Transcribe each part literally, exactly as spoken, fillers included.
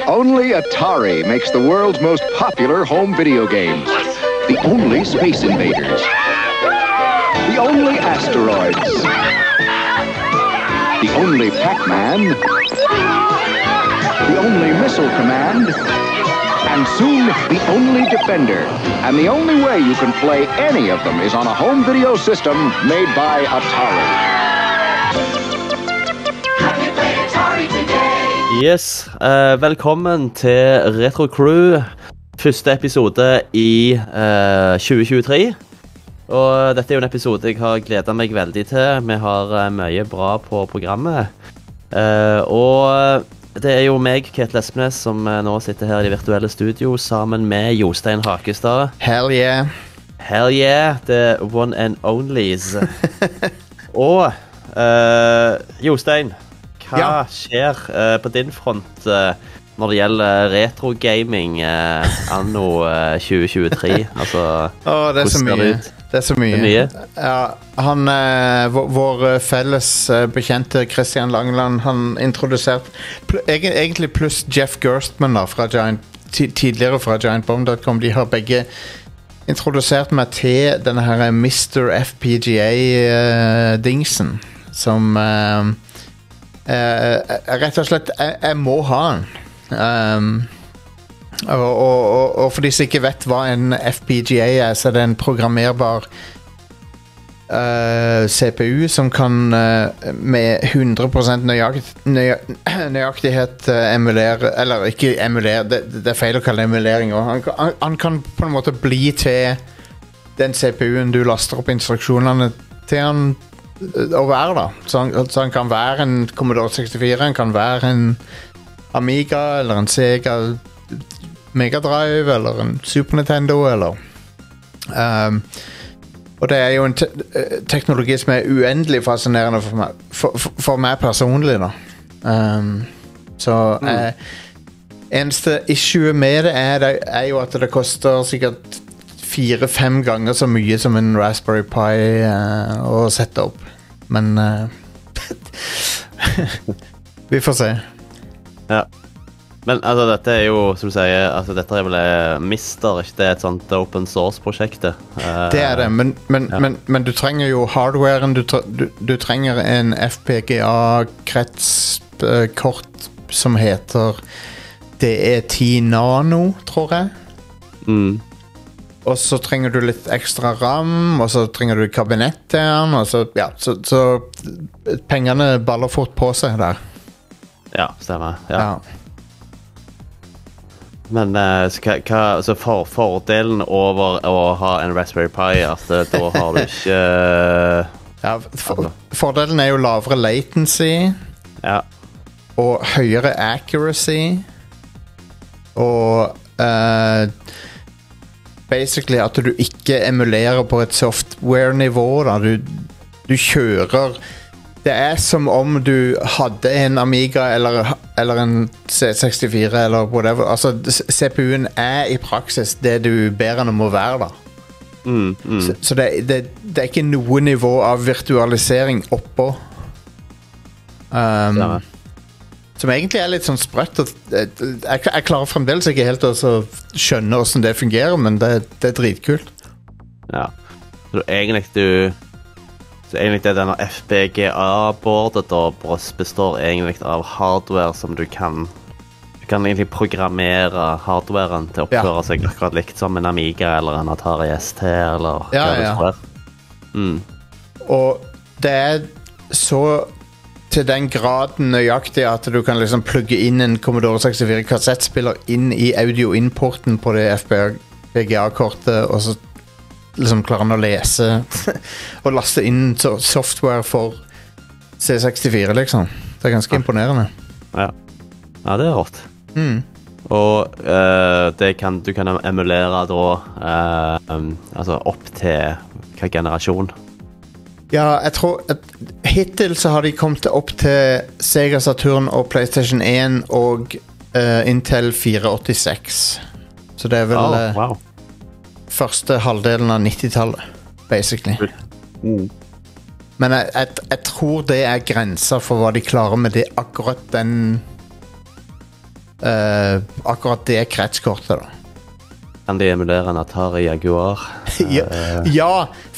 Only Atari makes the world's most popular home video games. The only Space Invaders. The only Asteroids. The only Pac-Man. The only Missile Command. And soon, the only Defender. And the only way you can play any of them is on a home video system made by Atari. Yes, uh, velkommen til Retro Crew, første episode i uh, tjue tjuetre. Og dette er jo en episode jeg har gledet meg veldig til. Vi har uh, mye bra på programmet. Uh, og det er jo meg, Ketil Espenes, som uh, nå sitter her i det virtuelle studio sammen med Jostein Hakestad. Hell yeah. Hell yeah, the one and onlys. Og uh, Jostein, hva ja. skjer uh, på din front uh, når det gjelder retro-gaming uh, anno uh, tjue tjuetre? Altså, oh, det er så mye. Det, det er så mye. Det er mye. Ja, han, uh, vår, vår felles uh, bekjente Christian Langeland, han introdusert, pl- egentlig pluss Jeff Gerstmann da, fra Giant, t- tidligere fra giant bomb dot com, de har begge introdusert meg til denne her mister F P G A-dingsen, uh, som... Uh, Uh, rett og slett jeg, jeg må ha den um, og, og, og, og for de som ikke vet hva en F P G A er, så er det en programmerbar uh, C P U som kan uh, med hundre prosent nøyakt, nøy, nøyaktighet uh, emulere, eller ikke emulere, det, det er feil å kalle det emulering. Han, han, han kan på en måte bli til den C P U-en du laster opp instruksjonene til han å være da, så han, så han kan være en Commodore sekstifire, han kan være en Amiga eller en Sega Mega Drive eller en Super Nintendo eller um, og det er jo en te- teknologi som er uendelig fascinerende for meg, for, for, for meg personlig da. Um, så mm. eh, eneste issue med det er, det er jo at det koster sikkert fire-fem ganger så mye som en Raspberry Pi uh, å sette opp. Men uh, vi får se. Ja. Men altså, dette er jo, som du sier, altså, dette er vel Mister, ikke det er et sånt open source-prosjekt? Uh, det er det, men, men, ja. men, men du trenger jo hardwaren, du, du, du trenger en F P G A-kretskort som heter D E ti Nano, tror jeg. Mm. Og så trenger du litt ekstra RAM, og så trenger du kabinett til den, og så, ja, så, så pengene baller fort på seg der. Ja, stemmer. Ja. Ja. Men uh, så, hva, hva, så for, fordelen over å ha en Raspberry Pi, at uh, da har du ikke... Uh, ja, for, fordelen er jo lavere latency, ja. og høyere accuracy, og... Uh, basically at du ikke emulerer på et software-nivå da. Du, du kjører det er som om du hadde en Amiga eller, eller en C sekstifire eller whatever, altså C P U-en er i praksis det du ber den om å være da. mm, mm. Så, så det, det, det er ikke noe nivå av virtualisering oppå um, ja. som egentlig er litt sånn sprøtt. Jeg, jeg klarer fremdeles ikke helt å skjønne hvordan det fungerer, men det, det er dritkult. Ja, så egentlig du så egentlig det denne F P G A-bordet da består egentlig av hardware som du kan du kan egentlig programmere hardwaren til å oppføre ja. seg akkurat likt som en Amiga eller en Atari S T eller ja, hva det ja. er. Mm. Og det er så til den graden nøyaktig at du kan liksom plugge inn en Commodore sekstifire kassettspiller inn i audio-importen på det F P G A-kortet, og så liksom klarer han å lese og laste inn software for C sekstifire, liksom. Det er ganske ja. imponerende. Ja. Ja, det er rått. Mm. Og uh, det kan, du kan emulere da uh, um, altså opp til hva generasjon? Ja, jeg tror at hittil så har de kommet opp til Sega Saturn og PlayStation one og uh, Intel fire åttiseks. Så det er vel oh, wow. første halvdelen av nittitallet, basically. Mm. Men jeg, jeg, jeg tror det er grenser for hva de klarer med det akkurat den uh, akkurat det kretskortet da. Kan de emulere en Atari Jaguar? ja, ja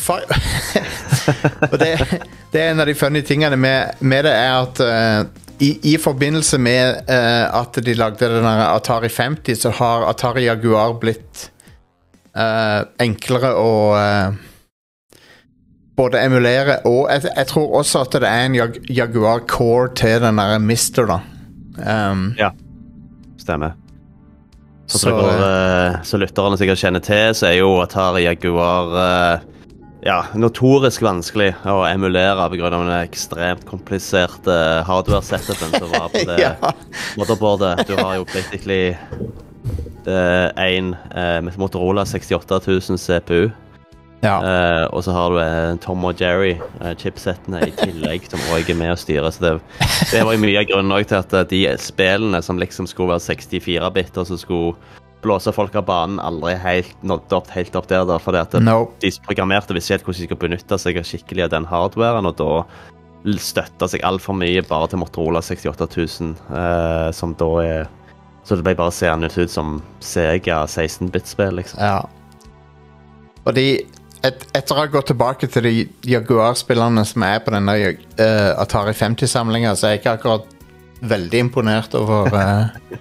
og det, det er en av de funny tingene med, med det er at uh, i, i forbindelse med uh, at de lagde den der Atari femti, så har Atari Jaguar blitt uh, enklere å uh, både emulere, og jeg, jeg tror også at det er en Jag Jaguar Core til den der Mister da. Um, ja, stemmer. Så, så, dere, så lytterne sikkert kjenner til, så er jo Atari Jaguar uh, ja, notorisk vanskelig å emulere på grunn av den ekstremt kompliserte hardware-setupen som var på det ja. motherboardet. Du har jo basically uh, en uh, med Motorola sekstiåtte tusen C P U. Ja. Uh, og så har du uh, Tom og Jerry uh, chipsettene i tillegg som også er med å styre, så det, det var jo mye av grunnen også til at uh, de spillene som liksom skulle være sekstifire bit og så skulle blåse folk av banen aldri helt nådde opp helt opp der da, fordi at nope. de programmerte visst helt hvordan de skulle benytte seg skikkelig av den hardwaren, og da støttet seg alt for mye bare til Motorola sekstiåtte tusen uh, som da er, så det ble bare seende ut som Sega seksten bit spill liksom. Ja. Og de Et, etter å ha gått tilbake til de Jaguar-spillerne som er på denne uh, Atari femti-samlingen, så er jeg ikke akkurat veldig imponert over uh,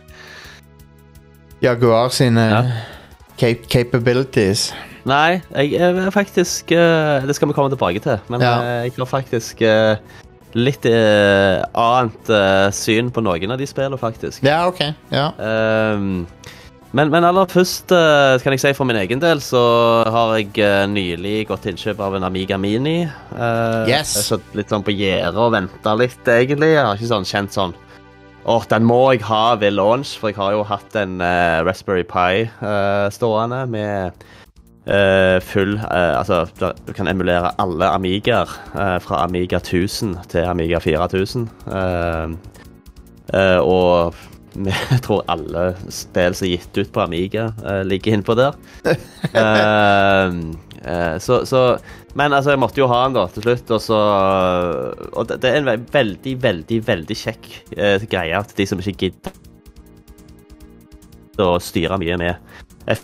Jaguar sine ja. cap capabilities. Nei, jeg er faktisk uh, det skal vi komme tilbake til, men ja. uh, jeg har faktisk uh, litt uh, annet uh, syn på noen av de spillene faktisk. Ja, ok. Ja. Um, Men, men aller først, uh, kan jeg si for min egen del, så har jeg uh, nylig gått til innkjøp av en Amiga Mini. Uh, yes! Jeg har satt litt sånn på gjerdet og ventet litt, egentlig. Jeg har ikke sånn kjent sånn, åh, den må jeg ha ved launch, for jeg har jo hatt en uh, Raspberry Pi uh, stående med uh, full, uh, altså, du kan emulere alle Amigaer, uh, fra Amiga tusen til Amiga fire tusen. Uh, uh, og jeg tror alle spill som er gitt ut på Amiga uh, ligger innpå der. uh, uh, så, så, men altså, jeg måtte jo ha den da til slutt, og så og det, det er en ve veldig, veldig, veldig kjekk uh, greie til de som ikke gidder å styre mye med. F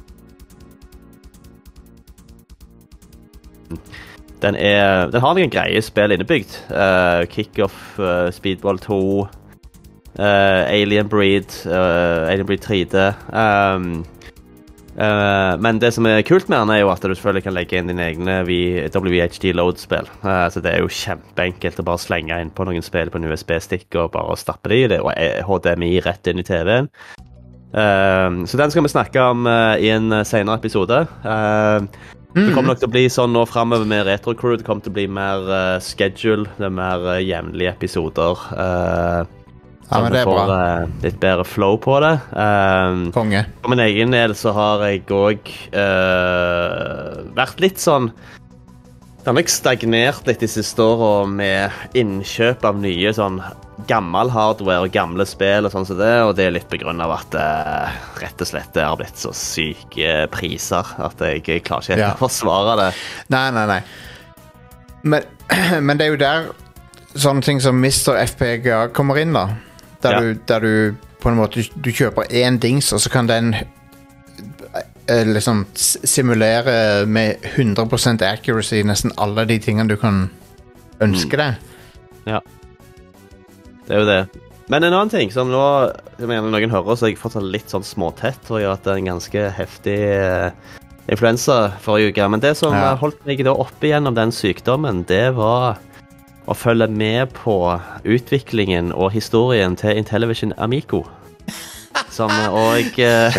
den, er, den har noen greie spill innebygd. Uh, Kick-Off, uh, Speedball to, Uh, Alien Breed, uh, Alien Breed tre D. Um, uh, men det som er kult med den er jo at du selvfølgelig kan legge inn dine egne W H D load-spill. Uh, så det er jo kjempeenkelt å bare slenge inn på noen spill på en U S B-stick og bare stappe det i det, og H D M I rett inn i T V-en. Uh, så den skal vi snakke om uh, i en senere episode. Uh, det kommer nok til å bli sånn nå fremover med Retro Crew. Det kommer til å bli mer uh, schedule, det er mer uh, jevnlige episoder. Uh, Ja, men det er bra. Uh, litt bedre flow på det. Um, Konge. For min egen del så har jeg også uh, vært litt sånn, det har nok stagnert litt de siste årene med innkjøp av nye sånn gammel hardware og gamle spill og sånn som det, og det er litt på grunn av at uh, rett og slett det har blitt så syke priser at jeg klarer ikke helt Ja. å forsvare det. Nei, nei, nei. Men, men det er jo der sånne ting som Mister F P G A kommer inn da. Der, ja. du, der du på en måte du kjøper en dings, og så kan den eh, liksom simulere med hundre prosent accuracy nesten alle de tingene du kan ønske deg. Ja. Det er jo det. Men en annen ting som nå, som noen hører, så har jeg fått litt sånn småtett, og jeg har hatt en ganske heftig eh, influensa forrige uke. Men det som ja. holdt meg da oppe gjennom den sykdommen, det var å følge med på utviklingen og historien til Intellivision Amico. Som og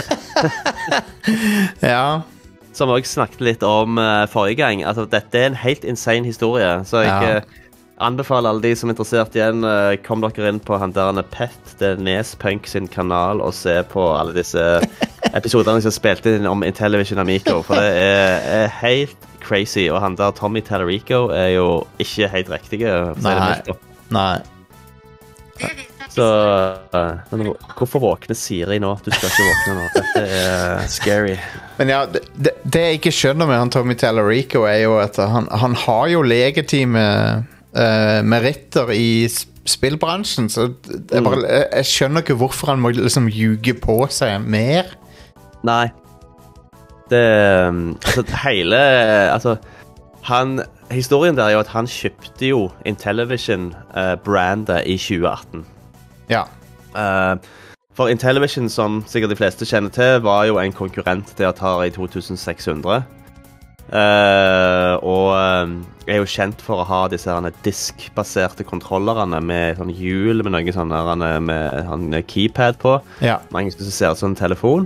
ja. Som også snakket litt om uh, forrige gang. Altså, dette er en helt insane historie, så jeg ja. uh, anbefaler alle de som er interessert igjen, uh, kom dere inn på han der Pet, det er Nespunk sin kanal, og se på alle disse episoderne som spilte inn om Intellivision Amico, for det er, er helt crazy, og han der Tommy Tallarico er jo ikke helt riktige. Nei, nei. Så, uh, hvorfor våkner Siri nå? Du skal ikke våkne nå. Dette er scary. Men ja, det, det jeg ikke skjønner med han Tommy Tallarico er jo at han, han har jo legitime uh, meritter i spillbransjen, så jeg, bare, jeg, jeg skjønner ikke hvorfor han må liksom ljuge på seg mer. Nei. Det altså hele altså han historien der er jo at han kjøpte jo Intellivision-brandet uh, i tjue atten. Ja. Uh, for Intellivision, som sikkert de fleste kjenner til, var jo en konkurrent til Atari to tusen seks hundre. Uh, og uh, er jo kjent for å ha disse her diskbaserte kontrollerne med sånn hjul med noen sånne med en keypad på. Ja. Mange som ser ut som en telefon.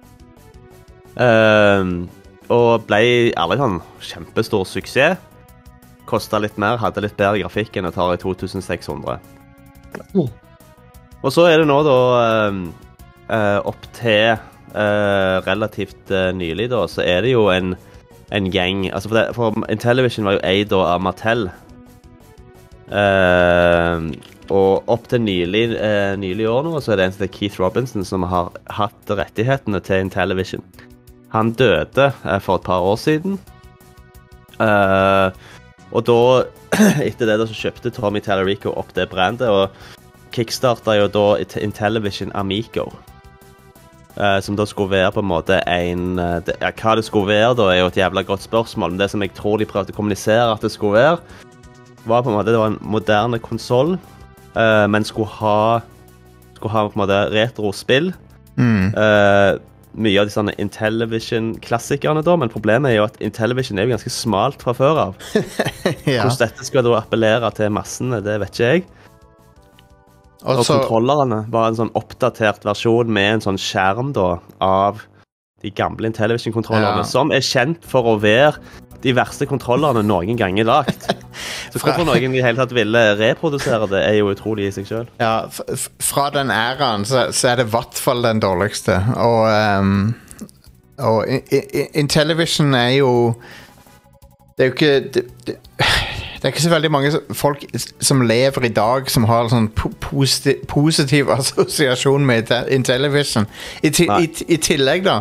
Uh, og ble aldri sånn kjempestor suksess. Kostet litt mer, hadde litt bedre grafikk enn Atari to tusen seks hundre. Mm. Og så er det nå da uh, uh, opp til uh, relativt uh, nylig da, så er det jo en en gjeng, altså for, det, for Intellivision var jo eid av Mattel. Uh, og opp til nylig, uh, nylig år nå, så er det en som heter Keith Robinson som har hatt rettighetene til Intellivision. Han døde uh, for et par år siden. Uh, og da, etter det da, så kjøpte Tommy Tallarico opp det brandet, og kickstartet jo da Intellivision Amico. Uh, som da skulle være på en måte en... Uh, det, ja, hva det skulle være da er jo et jævla godt spørsmål, men det som jeg tror de prøvde å kommunisere at det skulle være, var på en måte, det var en moderne konsol, uh, men skulle ha, skulle ha på en måte retro-spill. Mm. Uh, mye av de sånne Intellivision-klassikerne da, men problemet er jo at Intellivision er jo ganske smalt fra før av. Ja. Hvordan dette skal da appellere til massene, det vet ikke jeg. Og Også, kontrollerne var en sånn oppdatert versjon med en sånn skjerm da, av de gamle Intellivision-kontrollerne, Ja. som er kjent for å være de verste kontrollerne noen ganger lagt. Så hvorfor noen i hele tatt ville reprodusere det, er jo utrolig i seg selv. ja, f f fra den æraen så, så er det i hvert fall den dårligste. Og, um, og i, i, Intellivision er jo... Det er jo ikke... Det, det, det er ikke så veldig mange folk som lever i dag som har sånn po posi positiv assosiasjon med Intellivision. I, ti i, I tillegg da,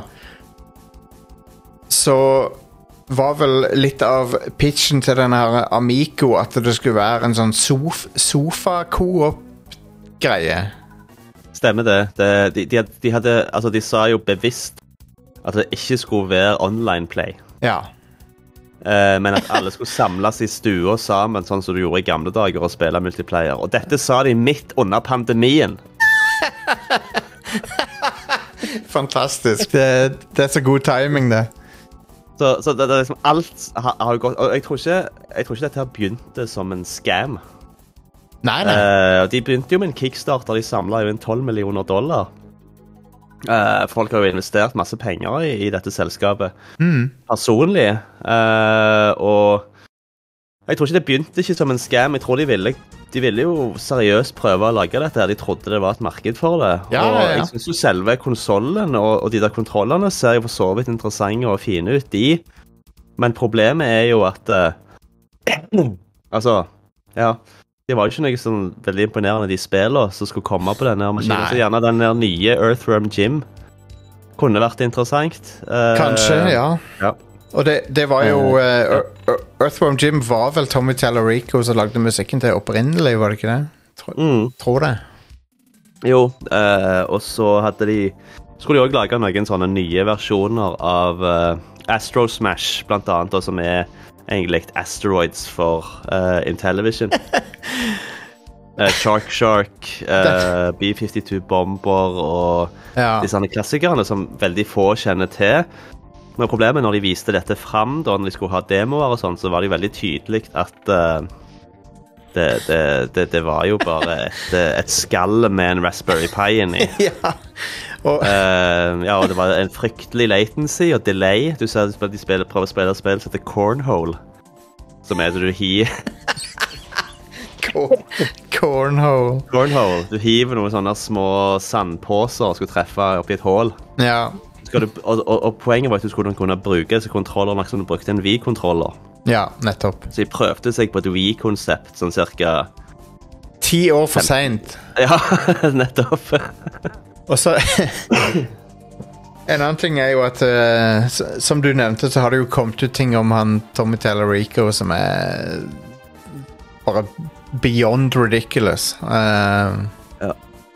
så var vel litt av pitchen til denne her Amico at det skulle være en sånn sof sofa-co-op-greie. Stemmer det. det de, de, de, hadde, altså, de sa jo bevisst at det ikke skulle være online play. Ja. Uh, men at alle skulle samles i stua sammen, sånn som du gjorde i gamle dager, og spille multiplayer. Og dette sa de midt under pandemien. Fantastisk. Det, det er så god timing, det. Så, så det, det er liksom alt har, har gått, og jeg tror, ikke, jeg tror ikke dette her begynte som en scam. Nei, nei. Uh, de begynte jo med en Kickstarter, de samlet jo inn tolv millioner dollar. Uh, folk har jo investert masse penger i, i dette selskapet. Mm. Personlig. Uh, og jeg tror ikke det begynte ikke som en scam. Jeg tror de ville, de ville jo seriøst prøve å lage dette. De trodde det var et marked for det. Ja, og ja, ja. jeg synes jo selve konsolen og, og de der kontrollene ser jo for så vidt interessante og fine ut i. Men problemet er jo at uh, altså, ja, det var jo ikke noe sånn veldig imponerende de spillene som skulle komme på denne maskinen. Nei. Så gjerne den der nye Earthworm Jim kunne vært interessant. Uh, Kanskje, ja. Ja. Og det, det var jo uh, Earthworm Jim var vel Tommy Tallarico som lagde musikken til opprinnelig, var det ikke det? Tro, Mm. Tror det. Jo, uh, og så hadde de skulle de også lage noen sånne nye versjoner av uh, Astro Smash, blant annet, da, som er egentlig Asteroids for uh, Intellivision. uh, Shark Shark, uh, B femtito Bomber og Ja. disse klassikerne som veldig få kjenner til. Men problemet når de viste dette frem, da når de skulle ha demoer og sånn, så var det veldig tydelig at uh, det, det, det, det var jo bare et, et skall med en Raspberry Pi inni. Ja. Og, Uh, ja, og det var en fryktelig latency og delay. Du ser at de spiller, prøver å spille et spill som heter Cornhole, som er at du hiver cor cornhole. Cornhole, du hiver noen sånne små sandpåser og skal treffe oppi et hål. Ja. Skal du, og, og, og poenget var at du skulle kunne bruke disse kontrollerne som du brukte en Wii-kontroller. Ja, nettopp. Så de prøvde seg på et Wii-konsept, sånn cirka Ti år for sent. Ja, nettopp. Og så en annen ting er jo at uh, som du nevnte, så har det jo kommet ut ting om han Tommy Tallarico som er bare beyond ridiculous. Uh, Ja.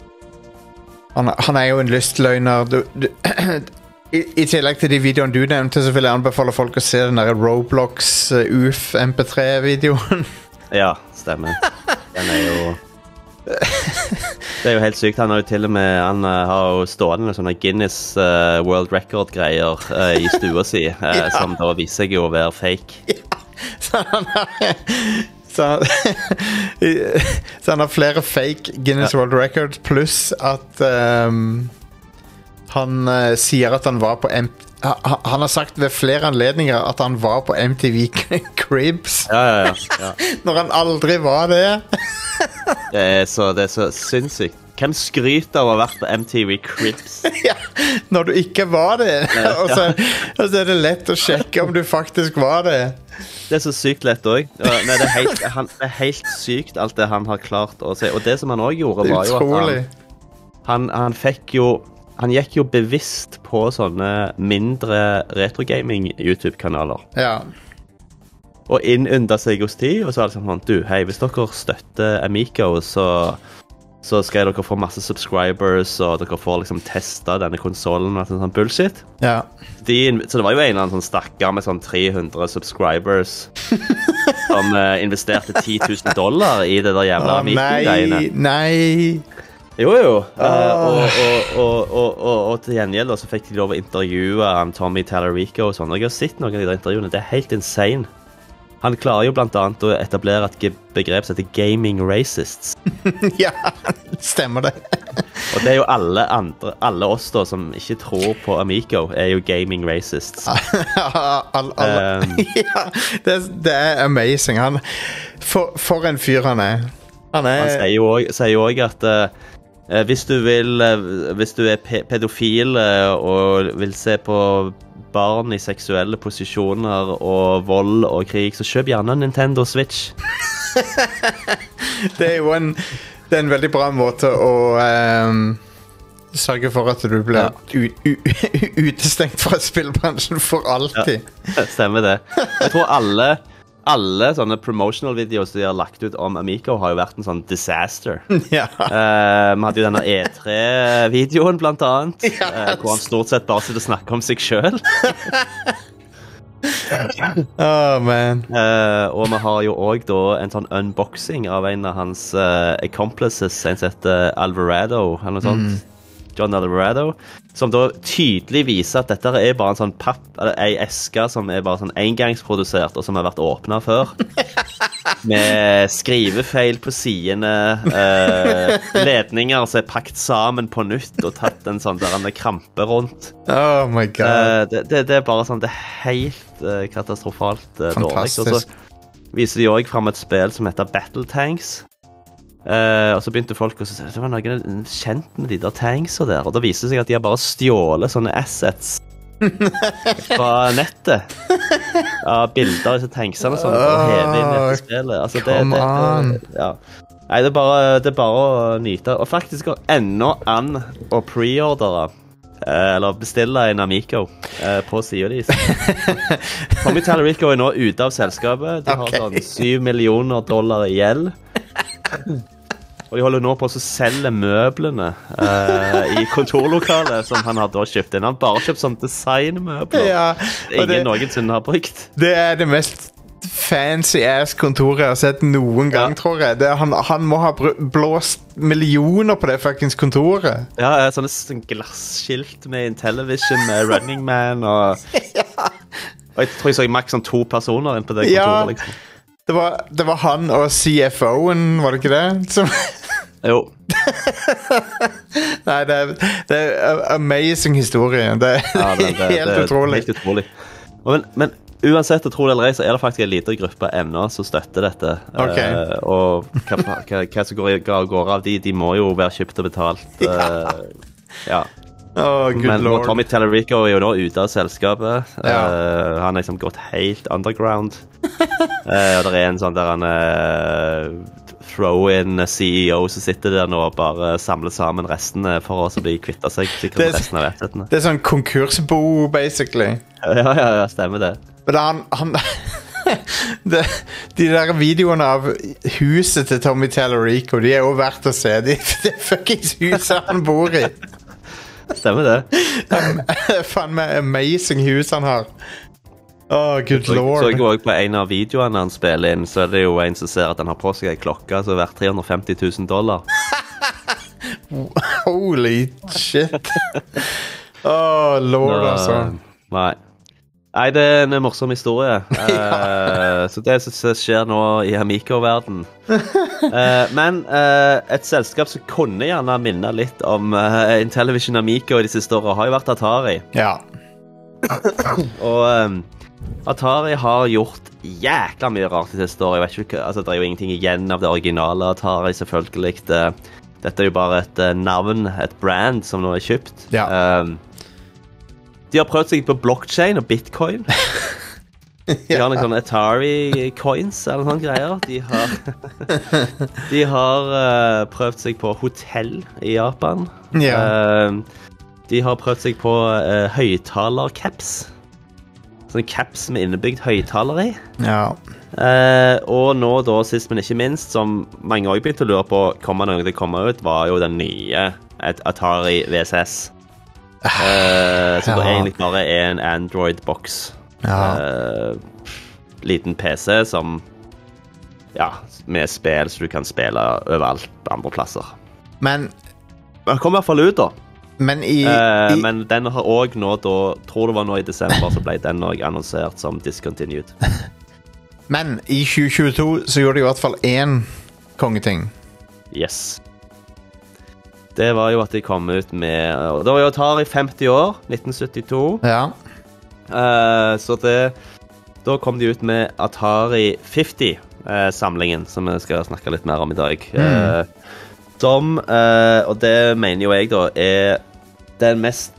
han, han er jo en lystløgner. Du, du, i, I tillegg til de videoene du nevnte, så vil jeg anbefale folk å se den der Roblox uh, U F M P tre videoen. Ja, stemmer. Den er jo... Det er jo helt sykt. Han har jo til og med Han uh, har jo stående sånne Guinness uh, World Record-greier uh, i stua si, uh, ja. Som da viser seg jo å være fake. Ja, så han har så han, så han har flere fake Guinness ja. World Record, pluss at um, han uh, sier at han var på M han, han har sagt ved flere anledninger at han var på M T V Cribs. Ja, ja, ja, ja. Når han aldri var det. Det er så, det er så sinnssykt. Hvem skryter av å ha vært på M T V Cribs? Ja, når du ikke var det. Og så, og så er det lett å sjekke om du faktisk var det. Det er så sykt lett også. Nei, det er helt, han, det er helt sykt alt det han har klart å si. Og det som han også gjorde var jo at han, han, han fikk jo Han gikk jo bevisst på sånne mindre retrogaming-YouTube-kanaler. Ja. Og innynda seg hos de, og så er det sånn, du, hei, hvis dere støtter Amico, så, så skal dere få masse subscribers, og dere får liksom testa denne konsolen og sånn bullshit. Ja. De, så det var jo en eller annen sånn stakker med sånn tre hundre subscribers som uh, investerte ti tusen dollar i det der jævla Amico-greiene. Nei, nei. Jo, jo. Uh, og, og, og, og, og, og til gjengjeld så fikk de lov å intervjue um, Tommy Tallarico og sånn. Og jeg har sett noen av de intervjuene. Det er helt insane. Han klarer jo blant annet å etablere et begrep som heter gaming racists. Ja, stemmer det. Og det er jo alle andre, alle oss da som ikke tror på Amico, er jo gaming racists. all, all, um, ja, det, det er amazing. Han, for, for en fyr han er. Han, er... han sier jo også, sier jo også at uh, hvis du vil, uh, hvis du er pe pedofil uh, og vil se på barn i seksuelle posisjoner og vold og krig, så kjøp gjerne Nintendo Switch. Det er jo en, det er en veldig bra måte å um, sørge for at du blir ja. utestengt fra spillbransjen for alltid. Ja, stemmer det. Jeg tror alle Alle sånne promotional videos de har lagt ut om Amico har jo vært en sånn disaster. Ja. Uh, vi hadde jo denne E tre-videoen blant annet, yes. uh, hvor han stort sett bare sitter og snakker om seg selv. Oh, man. Uh, og vi har jo også da en sånn unboxing av en av hans uh, accomplices, en som heter Alvarado, eller noe sånt. Mm. John Alvarado, som da tydelig viser at dette er bare en sånn papp, eller ei eske som er bare sånn engangsprodusert, og som har vært åpnet før. Med skrivefeil på sidene, eh, ledninger som er pakket sammen på nytt, og tatt en sånn der en krampe rundt. Oh my god. Eh, det, det, det er bare sånn, det er helt eh, katastrofalt eh, dårlig. Og så viser de også frem et spill som heter Battle Tanks. Uh, og så begynte folk å si det var noen kjent med de der tanksa der, og da viser det seg at de har bare stjålet sånne assets fra nettet av bilder av disse tanksene og sånt, og hevet inn i dette spillet. Altså, det, det, det, ja. Nei, det er, bare, det er bare å nyte, og faktisk går enda an å preordere uh, eller bestille en Amico uh, på siden deres. Tommy Tallarico er nå ute av selskapet. De har okay. sånn syv millioner dollar i gjeld. Og de holder nå på å selge møblene uh, i kontorlokalet som han har da kjøpt inn. Han har bare kjøpt sånn designmøbler. Ja, ingen det, noensinne har brukt. Det er det mest fancy ass kontoret jeg har sett noen gang, ja. Tror jeg. Det, han, han må ha blåst millioner på det fuckings kontoret. Ja, sånne, sånne glasskilt med Intellivision, med Running Man og, ja. Og jeg tror jeg så maks sånn to personer inn på det kontoret, ja. Liksom. Det var, det var han og C F O-en, var det ikke det? Som... Jo. Nei, det er, det er amazing historie. Det er, ja, det, det, helt det, utrolig. Helt utrolig. Men, men uansett, jeg tror det eller ei, så er det faktisk en liten gruppe ennå som støtter dette. Okay. Uh, og hva, hva, hva som går, går av de, de må jo være kjøpt og betalt. Uh, ja. Oh, men Lord. Tommy Tallarico er jo nå ute av selskapet. Ja. Uh, han er liksom gått helt underground. uh, og det er en sånn der han uh, throw-in C E O som sitter der nå og bare samler sammen resten for oss å bli kvittet seg sikkert resten av rettighetene. Det er sånn konkursbo, basically. Ja, ja, ja, stemmer det. Men han, han, det, de der videoene av huset til Tommy Tallarico, de er jo verdt å se. De, det er fuckings huset han bor i. Stemmer det. Faen meg amazing hus han har. Oh, good så, lord. Så jeg også på en av videoene han spiller inn, så er det jo en som ser at han har på seg en klokke som er verdt tre hundre og femti tusen dollar. Holy shit. Oh, lord, Nå, altså. Nei. Nei, det er en morsom historie. uh, så det som skjer nå i Amico-verden. Uh, men uh, et selskap som kunne gjerne minne litt om uh, Intellivision Amico i de siste årene har jo vært Atari. Ja. Og um, Atari har gjort jækla mye rart de siste årene. Jeg vet ikke, altså, det er jo ingenting igjen av det originale Atari, selvfølgelig. Det, dette er jo bare et uh, navn, et brand som nå er kjøpt. Ja. Um, De har prøvd seg på blockchain og bitcoin. De har noen sånne Atari-coins eller sånne greier. De har, de har uh, prøvd seg på hotell i Japan. Ja. Uh, de har prøvd seg på uh, høyttaler-caps. Sånne caps med innebygd høyttaler i. Ja. Uh, og nå da, sist men ikke minst, som mange også begynte å lure på kommer noe til å komme ut, var jo den nye Atari V S S. Uh, som ja. egentlig bare er en Android-boks. Ja. Uh, liten P C som ja, med spill så du kan spille overalt på andre plasser. Men den kom i hvert fall ut da. Men, i, uh, i... men den har også nå da, tror det var nå i desember, så ble den også annonsert som discontinued. Men i tjue tjueto så gjorde de i hvert fall én kongeting. Yes. Det var jo at de kom ut med, og det var jo Atari femti år, nitten syttito. Ja. Uh, så det, da kom de ut med Atari femti-samlingen, uh, som vi skal snakke litt mer om i dag. Mm. Uh, som, uh, og det mener jo jeg da, er den mest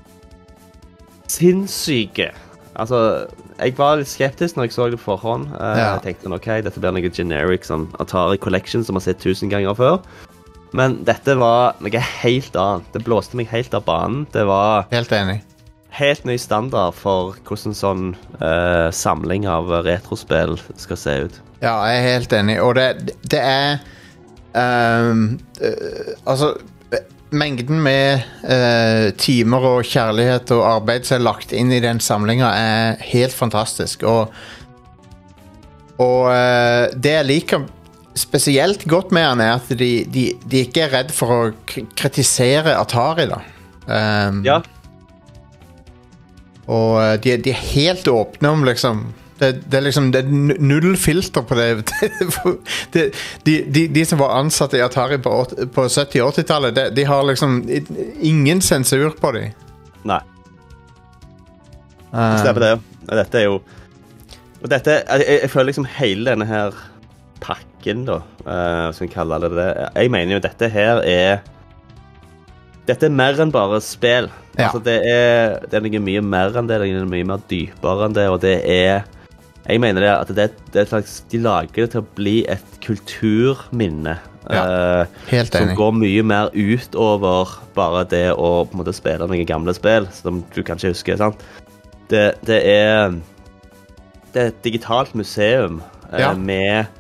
sinnssyke. Altså, jeg var litt skeptisk når jeg så det på forhånd. Uh, ja. Jeg tenkte, ok, dette blir noe generic, sånn Atari Collection som jeg har sett tusen ganger før. Men dette var noe helt annet. Det blåste meg helt av banen. Det var helt enig. Helt ny standard for hvordan sånn uh, samling av retrospill skal se ut. Ja, jeg er helt enig. Og det, det er um, uh, altså mengden med uh, timer og kjærlighet og arbeid som er lagt inn i den samlingen er helt fantastisk. Og, og uh, det jeg liker spesielt godt med han er at de, de, de ikke er redd for å k- kritisere Atari da. Um, ja. Og de, de er helt åpne om liksom det, det er liksom det er null filter på det. det de, de, de som var ansatt i Atari på, på sytti- og åtti-tallet, de, de har liksom ingen sensur på dem. Nei. Um, Stemmer det. Dette er jo og dette, jeg, jeg føler liksom hele denne her pakken da, uh, som vi kaller det det. Jeg mener jo dette her er dette er mer enn bare spill. Ja. Altså det er, det er noe mye mer enn det, det er mye mer dypere enn det, og det er jeg mener det at det, det er et slags, de lager det til å bli et kulturminne. Ja, uh, helt enig. Som går mye mer ut over bare det å på en måte spille noen gamle spill, som du kanskje husker, sant? Det, det er det er et digitalt museum uh, ja. med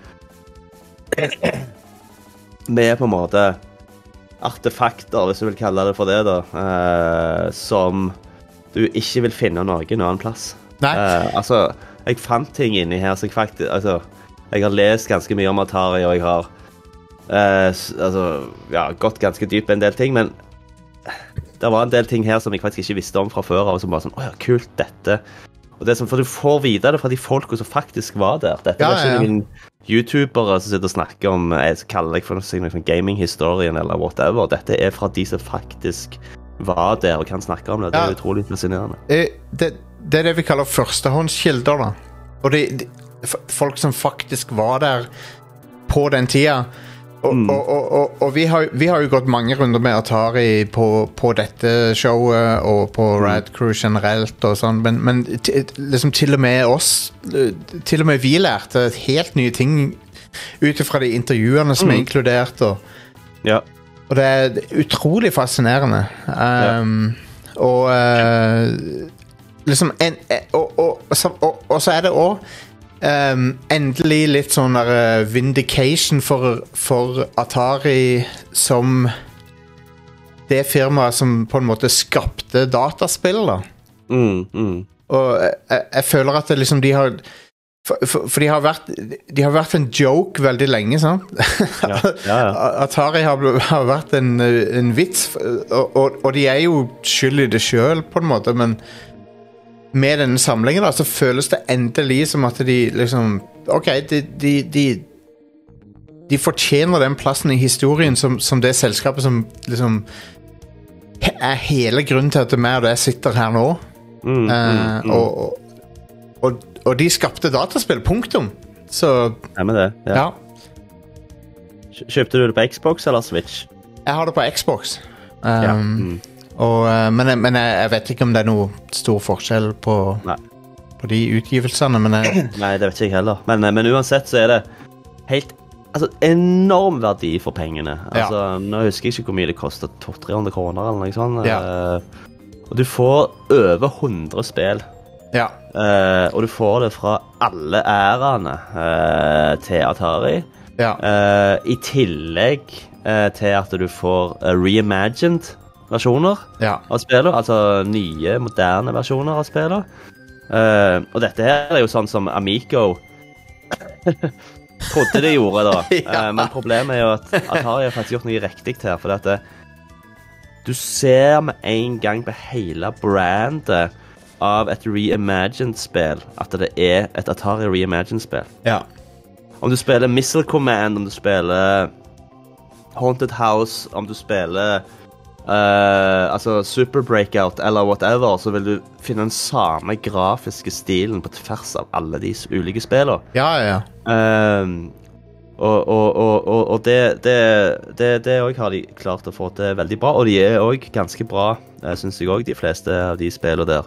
med på en måte artefakter, hvis du vil kalle det for det da, uh, som du ikke vil finne noen annen plass. Nei. Uh, altså, jeg fant ting inni her, så jeg faktisk, altså, jeg har lest ganske mye om Atari, og jeg har uh, altså, ja, gått ganske dypt på en del ting, men det var en del ting her som jeg faktisk ikke visste om fra før av, som bare sånn, åja, kult dette. Og det er sånn, for du får vite det fra de folka som faktisk var der. Dette ja, var ikke ja, ja. noen YouTubere som sitter og snakker om, jeg kaller det for noe gaming-historien eller whatever. Dette er fra de som faktisk var der og kan snakke om det. Det er ja. utrolig fascinerende. Det, det er det vi kaller førstehåndskilder da. Og det, de, folk som faktisk var der på den tida. Og, mm. og, og, og, og vi, har, vi har jo gått mange runder med Atari på, på dette showet og på mm. Rad Crew generelt og sånn, men, men t- liksom til og med oss, til og med vi lærte helt nye ting ut fra de intervjuene som mm. er inkludert, og, ja. og det er utrolig fascinerende. Um, ja. Og uh, liksom en, og, og, og, så, og, og så er det også um, endelig litt sånn der uh, vindication for, for Atari som det firmaet som på en måte skapte dataspill da. Mm, mm. Og jeg, jeg føler at det liksom de har for, for, for de har vært de har vært en joke veldig lenge, sant? Ja, ja, ja. Atari har, har vært en, en vits, og, og, og de er jo skyld i det selv på en måte, men med denne samlingen da, så føles det endelig som at de liksom, ok, de, de, de, de fortjener den plassen i historien som, som det selskapet som liksom er hele grunnen til at meg og det sitter her nå. Mm, uh, mm, mm. Og, og, og de skapte dataspill, punktum. Så ja, med det, ja. Ja. Kjøpte du det på Xbox eller Switch? Jeg har det på Xbox. Um, ja. Mm. og, uh, men men jeg, jeg vet ikke om det er noe stor forskjell på, på de utgivelsene, men jeg... Nei, det vet ikke jeg heller. Men, men uansett så er det helt altså, enorm verdi for pengene. Altså, ja. Nå husker jeg ikke hvor mye det kostet, to til tre hundre kroner eller noe sånt. Ja. Uh, og du får over hundre spill. Ja. Uh, og du får det fra alle ærene uh, til Atari. Ja. Uh, I tillegg uh, til at du får uh, reimagined versjoner ja. Av spillet, altså nye, moderne versjoner av spillet. Uh, og dette her er jo sånn som Amico trodde de gjorde da. ja. uh, men problemet er jo at Atari har faktisk gjort noe riktig her, for at det, du ser med en gang på hele brandet av et reimagined spill at det er et Atari reimagined spill. Ja. Om du spiller Missile Command, om du spiller Haunted House, om du spiller uh, altså Super Breakout eller whatever, så vil du finne den samme grafiske stilen på tvers av alle de ulike spillene. Ja, ja. Um, og og, og, og, og det, det, det, det også har de klart å få til veldig bra, og de er også ganske bra, synes jeg også, de fleste av de spillene der.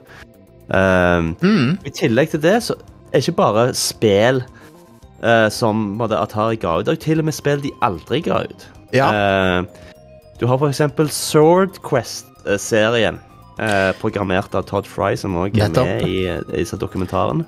Um, mm. I tillegg til det, så er det ikke bare spill uh, som måtte, Atari ga ut, det er til og med spill de aldri ga ut. Ja. Uh, du har for eksempel Sword Quest-serien, uh, programmert av Todd Fry, som også er Nettopp. med i, i disse dokumentarene.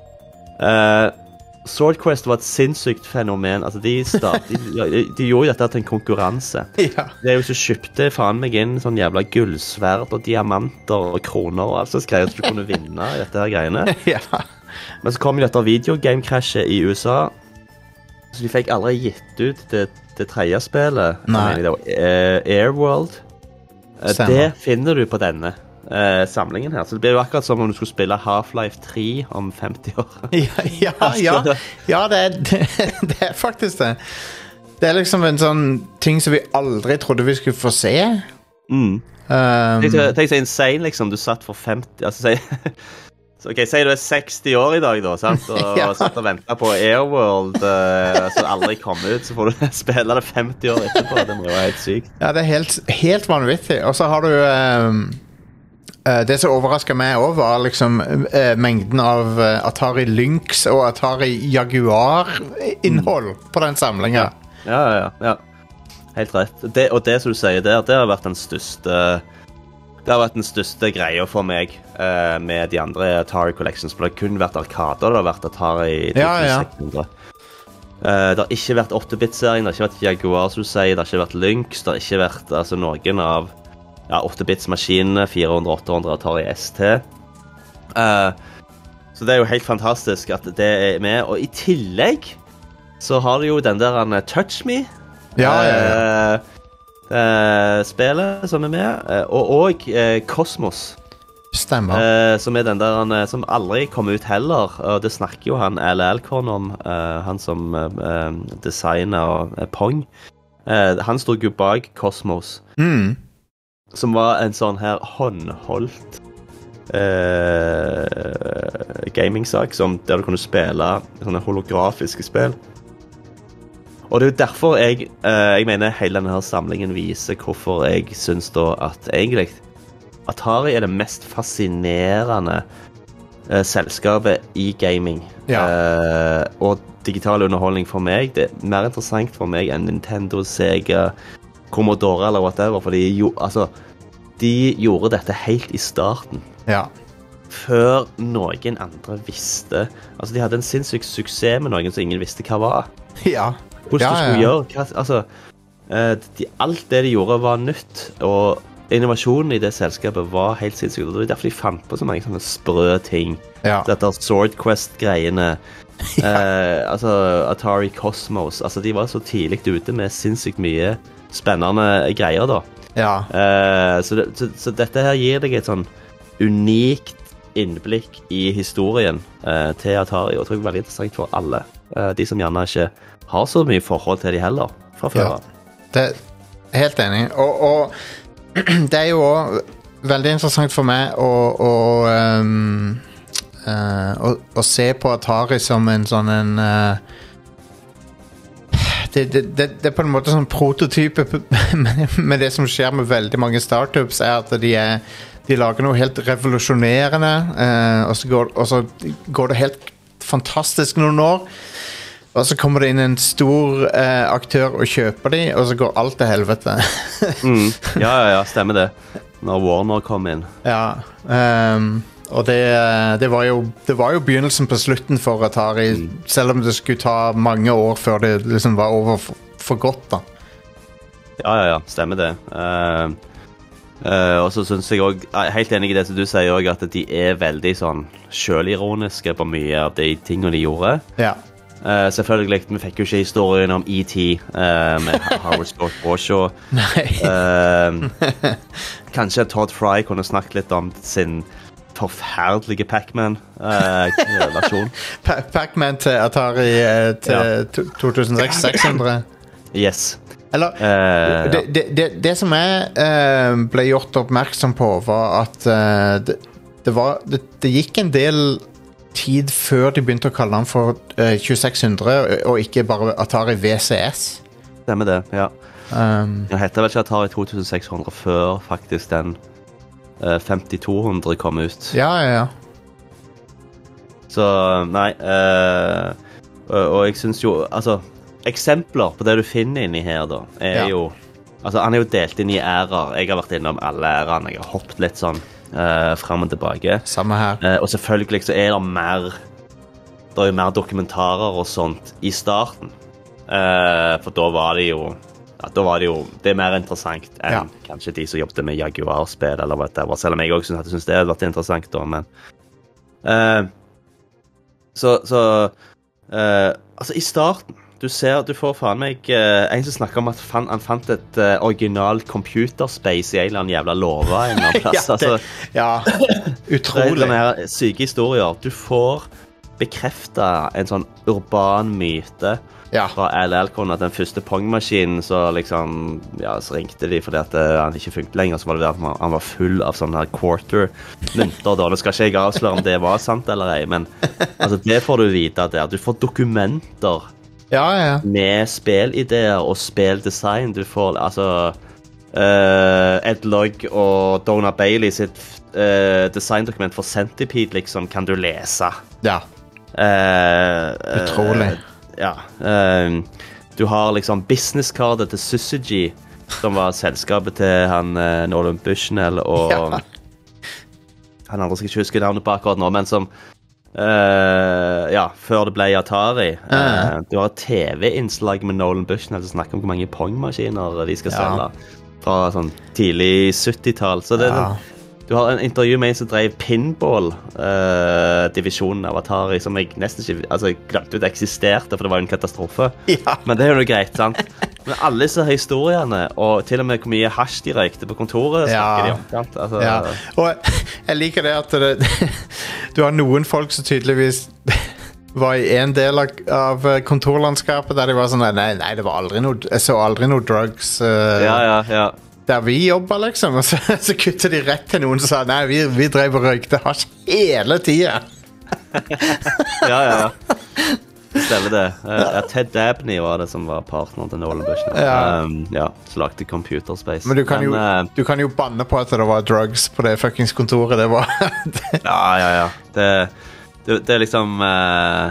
Uh, Sword Quest var et sinnssykt fenomen. Altså, de, start, de, de, de gjorde dette til en konkurranse. Ja. Det er jo så kjøpte faen meg inn sånn jævla gullsverd og diamanter og kroner og alt så skrev at du kunne vinne i dette her greiene. Ja. Men så kom jo dette videogame-krasjet i U S A, så de fikk aldri gitt ut det, det tredje spillet. Nei. Jeg mener, det var uh, Airworld. Uh, det finner du på denne Uh, samlingen her, så det blir jo akkurat som om du skulle spille Half-Life tre om femti år. ja, ja, ja, ja det, er, det, det er faktisk det. Det er liksom en sånn ting som vi aldri trodde vi skulle få se. Mm. Um, Tenk så insane, liksom, du satt for femti, altså, si, så, ok, si du er seksti år i dag da, sant? Og, ja. og satt og ventet på Airworld, uh, så aldri kom ut, så får du spille det femti år etterpå, det må jo være helt sykt. Ja, det er helt, helt vanvittig. Og så har du... Um, Uh, det som overrasket meg også var liksom uh, mengden av uh, Atari Lynx og Atari Jaguar-innhold mm. på den samlingen. Ja, ja, ja, ja. Helt rett. Det, og det som du sier der, det har vært den største det har vært den største greia for meg uh, med de andre Atari Collections, for det har kun vært Arcade, det har vært Atari tjueseks hundre. Ja, ja. Uh, det har ikke vært åtte-bit-serien, det har ikke vært Jaguar, som du sier, det har ikke vært Lynx, det har ikke vært altså, noen av ja, åtte-bits-maskinene, fire hundre, åtte hundre Atari S T. Uh, så det er jo helt fantastisk at det er med. Og i tillegg så har du jo den der uh, Touch Me. Ja, ja, ja. Uh, uh, spillet som er med. Uh, og og uh, Cosmos. Stemmer. Uh, som er den der uh, som aldri kom ut heller. Og det snakker jo han Al Alcorn om. Uh, han som uh, designer uh, Pong. Uh, han stod jo bak Cosmos. Mm. Som var en sånn her håndholdt eh, gaming-sak der du kunne spille sånne holografiske spill. Og det er jo derfor jeg, eh, jeg mener hele denne her samlingen viser hvorfor jeg synes da at egentlig Atari er det mest fascinerende eh, selskapet i gaming. Ja. Eh, og digital underholdning for meg, det er mer interessant for meg enn Nintendo, Sega, Commodore eller whatever, fordi jo, altså, de gjorde dette helt i starten. Ja. før noen andre visste. Altså, de hadde en sinnssyk suksess med noen som ingen visste hva var. Ja. Hvordan ja, du skulle ja. gjøre. Hva, altså, uh, de, alt det de gjorde var nytt, og innovasjonen i det selskapet var helt sinnssykt. Og det var derfor de fant på så mange sånne sprø ting. Ja. Dette Sword Quest-greiene. Ja. Uh, altså Atari Cosmos. Altså, de var så tidlig ute med sinnssykt mye spennende greier da. Ja. Uh, så, det, så, så dette her gir deg et sånn unikt innblikk i historien uh, til Atari, og jeg tror det er veldig interessant for alle. Uh, de som gjerne ikke har så mye forhold til de heller, fra før. Ja. Det er helt enig. Og, og det er jo også veldig interessant for meg å, å, um, uh, å, å se på Atari som en sånn en... Uh, Det, det, det, det er på en måte sånn prototype med, med det som skjer med veldig mange startups, er at de, er, de lager noe helt revolusjonerende, eh, og, så går, og så går det helt fantastisk noen år, og så kommer det inn en stor eh, aktør og kjøper de, og så går alt til helvete. mm. Ja, ja, ja, stemmer det. Når Warner kom inn. Ja, um, og det, det, var jo, det var jo begynnelsen på slutten for Atari, mm. selv om det skulle ta mange år før det liksom var over for, for godt da. Ja, ja, ja, stemmer det. Uh, uh, og så synes jeg også, jeg er helt enig i det som du sier også, at de er veldig sånn selvironiske på mye av de tingene de gjorde. Ja. Uh, selvfølgelig, vi fikk jo ikke historien om E T uh, med Howard Scott Warshaw. Nei. uh, kanskje Todd Fry kunne snakket litt om sin forferdelige Pac-Man-versjon. Uh, Pac-Man til Atari uh, til ja. to tusen seks hundre. Yes. Eller, uh, det, det, det, det som jeg uh, ble gjort oppmerksom på, var at uh, det, det, var, det, det gikk en del tid før de begynte å kalle den for uh, tjueseks hundre, og ikke bare Atari V C S. Stemmer det, ja. Um, det heter vel ikke Atari to tusen seks hundre før faktisk den Uh, femtito hundre kom ut. Ja, ja, ja. Så, nei, uh, og, og jeg synes jo, altså, eksempler på det du finner inni her da, er ja. jo, altså, han er jo delt inn i ærer. Jeg har vært innom alle ærene, jeg har hoppet litt sånn uh, frem og tilbake. Samme her. Uh, og selvfølgelig så er det mer, det er jo mer dokumentarer og sånt i starten. Uh, for da var det jo, ja, da var det jo, det er mer interessant enn ja. kanskje de som jobbet med Jaguar-spill, eller hva det var, selv om jeg også synes, synes det hadde vært interessant da, men uh, så, så uh, altså i starten, du ser, du får faen meg uh, en som snakker om at fan, han fant et uh, original computerspace i en eller annen jævla låve en eller annen plass, ja, det, altså, ja, utrolig. Det er denne syke historier, du får bekreftet en sånn urban myte ja. fra L L-kon, at den første Pong-maskinen, så liksom, ja, så ringte de fordi at uh, han ikke funket lenger, så var det at han, han var full av sånne her quarter-mynter da. Nå skal ikke jeg avsløre om det var sant eller ei, men altså, det får du vite der. Du får dokumenter ja, ja. med spillideer og spildesign. Du får, altså, uh, Ed Logg og Donna Bailey sitt uh, designdokument for Centipede, liksom, kan du lese. Ja. Uh, Utrolig. Uh, Ja, uh, du har liksom businesskartet til Syzygy, som var selskapet til han uh, Nolan Bushnell, og ja. han andre skal ikke huske navnet på akkurat nå, men som, uh, ja, før det ble Atari. Uh, uh. Du har et T V-innslag med Nolan Bushnell som snakker om hvor mange Pong-maskiner de skal ja. selge, fra sånn tidlig sytti-tall, så det er ja. den, du har en intervju med en som drev pinball-divisjonen uh, av Atari, som jeg nesten ikke, altså jeg glemte ut eksisterte, for det var jo en katastrofe. Ja. Men det er jo noe greit, sant? Men alle disse historiene, og til og med hvor mye hasj de røykte på kontoret, snakker ja. de om, sant? Altså, ja. Og jeg liker det at det, du har noen folk som tydeligvis var i en del av, av kontorlandskapet, der de var sånn, nei, nei, det var aldri noe, jeg så aldri noe drugs. Uh, ja, ja, ja. Der vi jobber, liksom, og så, så kutter de rett til noen som sa, nei, vi, vi drev og røykte hasj hele tiden. ja, ja, ja. Stemmer det. Uh, Ted Dabney var det som var partner til Nolan Bushnell. Ja. Um, ja, så lagde Computer Space. Men du kan, Men, jo, uh, du kan jo banne på at det var drugs på det fucking kontoret, det var. ja, ja, ja. Det, det, det er liksom... Uh,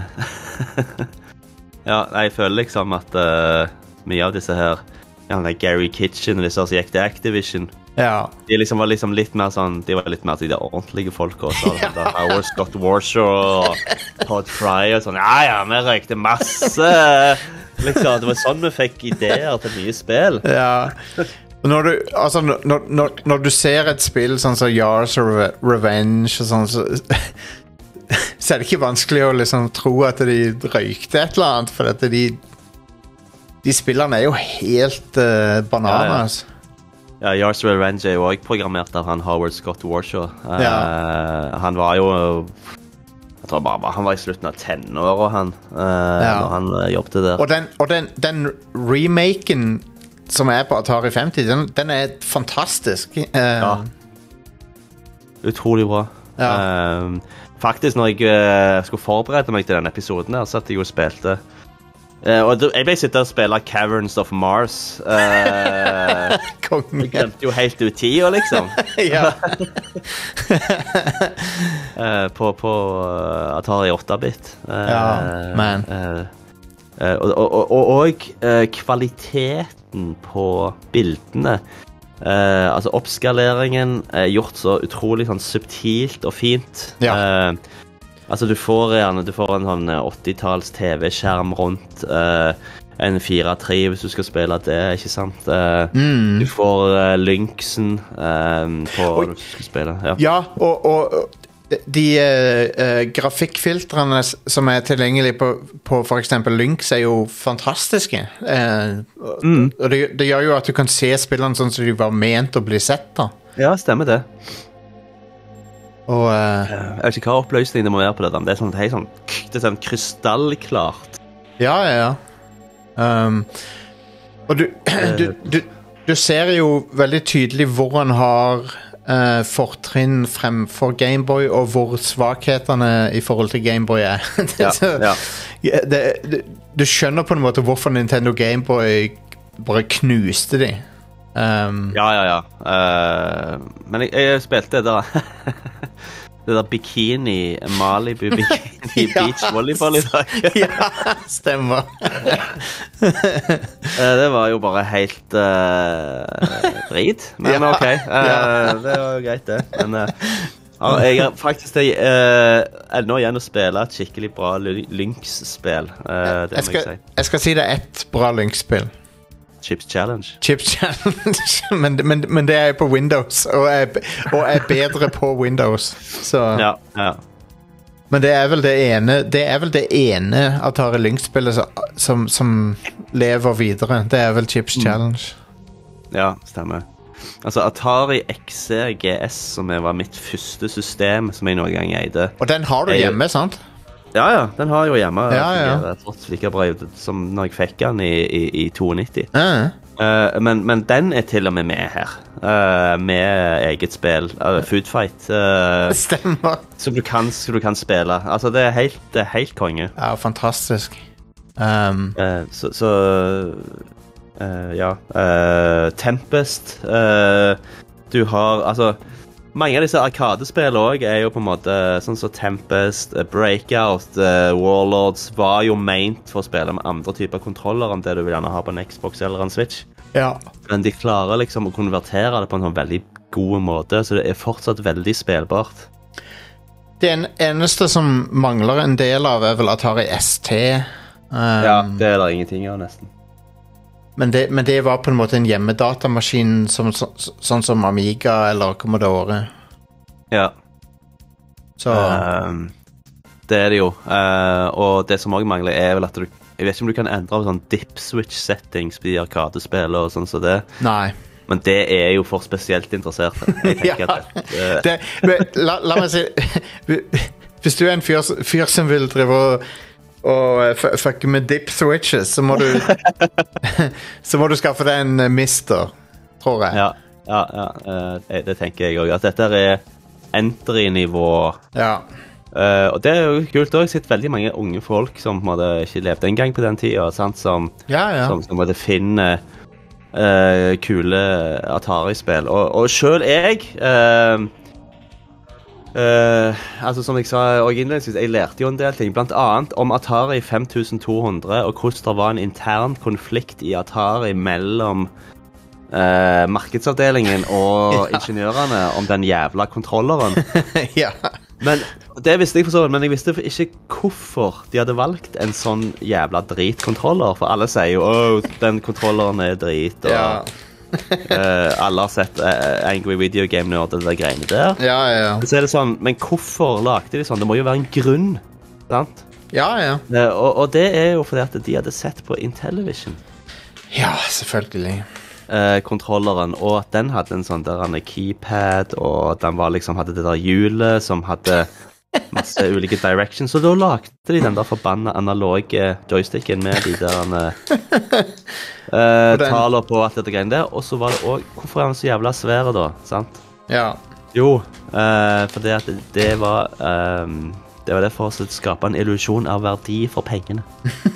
ja, jeg føler liksom at uh, mye av disse her, ja, Gary Kitchen og disse som gikk til Activision, Ja. De liksom var liksom litt mer sånn, de var litt mer de der ordentlige folk også. Ja. Der Howard Scott Warshaw og Todd Fry og sånn. Ja, ja, vi røykte masse. Liksom, det var sånn vi fikk ideer til nye spill. Ja. Når du, altså, når, når, når du ser et spill sånn som Yars Re Revenge og sånn, så, så er det ikke vanskelig å liksom tro at de røykte et eller annet, for at de, de spillerne er jo helt uh, bananas. Ja, ja. Ja, Yars Revenge er jo også programmert av han Howard Scott Warshaw. Ja. Uh, han var jo, jeg tror bare, han var i slutten av tenåret, han, uh, ja. Når han uh, jobbet der. Og den, og den, den remaken som er på Atari femti, den, den er fantastisk. Uh, ja. Utrolig bra. Ja. Uh, faktisk, når jeg uh, skulle forberede meg til den episoden her, så at jeg jo spilte Uh, og jeg ble sitte og spille Caverns of Mars. Uh, jeg glemte jo helt ut tida, liksom. Ja. uh, på på uh, Atari åtte-bit. Uh, ja, man. Uh, uh, og og, og, og uh, kvaliteten på bildene. Uh, altså oppskaleringen er gjort så utrolig sånn subtilt og fint. Ja. Uh, Altså, du får, gjerne, du får en sånn åttitalls T V-skjerm rundt, uh, en fire tre hvis du skal spille det, ikke sant? Uh, mm. Du får uh, Lynxen uh, på og, når du skal spille. Ja, ja og, og de uh, uh, grafikkfiltrene som er tilgjengelige på, på for eksempel Lynx er jo fantastiske. Uh, mm. Og det, det gjør jo at du kan se spillene sånn som de var ment å bli sett da. Ja, stemmer det. Og, uh, jeg vet ikke hva oppløsning det må være på det. Det er sånn, det er sånn, det er sånn krystallklart. Ja, ja, ja. Um, og du, du, du, du ser jo veldig tydelig hvor han har uh, fortrinn fremfor Gameboy, og hvor svakhetene i forhold til Gameboy er. det, ja, ja. Det, det, du skjønner på en måte hvorfor Nintendo Gameboy bare knuste de. Um, ja, ja, ja. Uh, men jeg, jeg spilte det der det der bikini, Malibu bikini ja, beach volleyball i dag. Ja, stemmer. uh, det var jo bare helt uh, drit. Men ja, ok, uh, det var greit det. Men uh, ja, jeg har faktisk det, uh, ennå igjen å spille et skikkelig bra Lynx-spill. Uh, det jeg, må jeg skal, si. jeg skal si det er ett bra Lynx-spill. Chips Challenge. Chips Challenge, men, men, men det er på Windows, og er, og er bedre på Windows. Så. Ja, ja. Men det er vel det ene, det er vel det ene Atari Lynx-spillet som, som lever videre. Det er vel Chips Challenge. Ja, stemmer. Altså Atari X C G S, som var mitt første system som jeg noen gang eide. Og den har du hjemme, sant? Ja, ja, den har jeg jo hjemme. Ja, ja. Jeg har fått like bra ut som når jeg fikk den i, i, i nittito. Uh. Uh, men, men den er til og med med her. Uh, med eget spill. Uh, Food Fight. Uh, Stemmer. Som du, kan, som du kan spille. Altså, det er helt, det er helt konge. Ja, fantastisk. Um. Uh, så, så uh, ja. Uh, Tempest. Uh, du har, altså... Mange av disse arkadespillene også er jo på en måte sånn som Tempest, Breakout, uh, Warlords var jo ment for å spille med andre typer kontroller enn det du vil gjerne ha på en Xbox eller en Switch. Ja. Men de klarer liksom å konvertere det på en sånn veldig god måte, så det er fortsatt veldig spillbart. Det eneste som mangler en del av er vel Atari S T. Um, ja, det er det ingenting av nesten. Men det, men det var på en måte en hjemmedatamaskin som, så, sånn som Amiga eller Commodore. Ja. Så um, det er det jo. Uh, og det som også mangler er vel at du, jeg vet ikke om du kan endre av sånn dip switch settings på de arkadespill og sånn som så det. Nei. Men det er jo for spesielt interesserte. Jeg tenker ja. at det, uh, det men, la, la meg si hvis du er en fyr, fyr som vil drive og og fucke med dip switches, så må du så må du skaffe deg en mister, tror jeg. Ja, ja, ja uh, det tenker jeg også. At dette er entry-nivå. Ja. Uh, og det er jo kult også. Jeg har sett veldig mange unge folk som måtte ikke levde en gang på den tiden, sant? Som, ja, ja. som, som måtte finne uh, kule Atari-spill. Og, og selv jeg... Uh, Uh, altså som jeg sa og innledningsvis, jeg lærte jo en del ting, blant annet om Atari fem tusen to hundre og hvordan det var en intern konflikt i Atari mellom eh, markedsavdelingen og ja. ingeniørene om den jævla kontrolleren. ja. Men det visste jeg for så vidt, men jeg visste ikke hvorfor de hadde valgt en sånn jævla dritkontroller, for alle sier jo, åh, den kontrolleren er drit, og Ja. eh, alle har sett eh, Angry Video Game Nerd og det greiene der. Ja, ja. Så er det sånn, men hvorfor lagde de sånn? Det må jo være en grunn, sant? Ja, ja. Eh, og, og det er jo fordi at de hadde sett på Intellivision. Ja, selvfølgelig. Eh, kontrolleren, og at den hadde en sånn der en keypad, og den var liksom, hadde det der hjulet som hadde masse ulike directions, så da lagde de den der forbanna analoge joysticken med de der eh, taler på alt dette greiene der, og så var det også, hvorfor er den så jævla svære da, sant? Ja. Jo, eh, for det at det var eh, det var det for å skape en illusjon av verdi for pengene.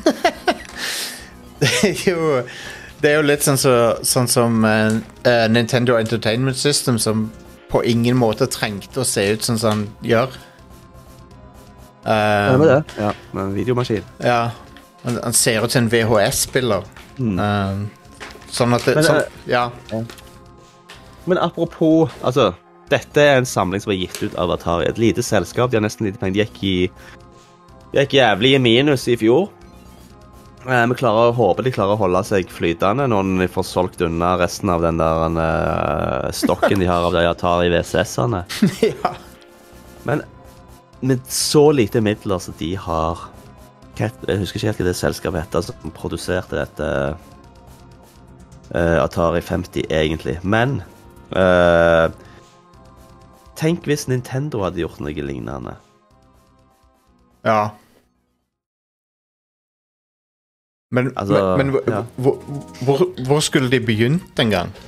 Det er jo Det er jo litt sånn, så, sånn som uh, Nintendo Entertainment System, som på ingen måte trengte å se ut sånn som han gjør. Um, Ja, med det. Ja, med en videomaskin. Ja, han, han ser ut som en V H S-spiller. Mm. Um, sånn at det, Men, sånn, uh, ja. Men apropos, altså, dette er en samling som er gitt ut av Atari. Et lite selskap, de har nesten lite penger. De gikk, i, de gikk jævlig i minus i fjor. Eh, vi klarer, håper de klarer å holde seg flytende når de får solgt unna resten av den der uh, stokken de har av de Atari V C S-ene. ja. Men med så lite midler som de har, jeg husker ikke helt hva det selskapet heter, som produserte dette uh, Atari femti egentlig, men uh, tenk hvis Nintendo hadde gjort noe lignende. Ja. Men, Altså, men, men ja. hvor, hvor, hvor skulle de begynt en gang?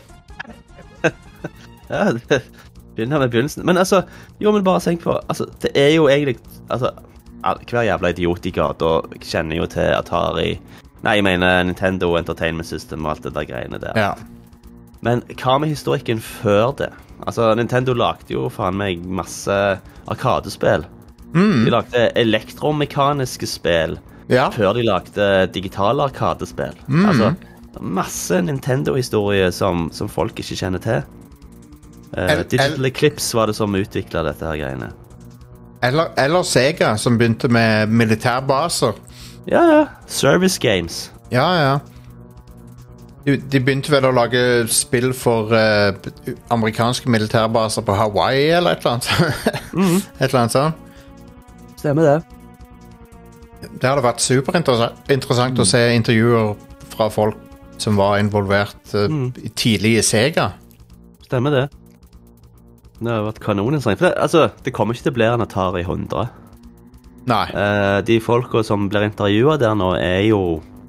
Ja, det begynner med begynnelsen. Men altså, jo, men bare tenk på, altså, det er jo egentlig, altså, all- hver jævla idiot i gata kjenner jo til Atari, nei, jeg mener Nintendo Entertainment System og alt det der greiene der. Ja. Men hva med historikken før det? Altså, Nintendo lagde jo faen meg masse arkadespill. Mm. De lagde elektromekaniske spill, Ja. før de lagde digitale arkadespill. Mm. Altså, masse Nintendo-historie som, som folk ikke kjenner til. Uh, El- Digital el- Eclipse var det som utviklet dette her greiene. Eller, eller Sega, som begynte med militærbaser. Ja, ja. Service games. Ja, ja. De, de begynte vel å lage spill for uh, amerikanske militærbaser på Hawaii, eller et eller annet. Mhm. Et eller annet sånt. Stemmer det. Det hadde vært superinteressant interessant å se intervjuer fra folk som var involvert uh, Mm. i tidlige Sega. Stemmer det. Det har vært kanoninteressant. For det, altså, det kommer ikke til å bli en Atari hundre. Nei. Eh, de folka som blir intervjuet der nå er jo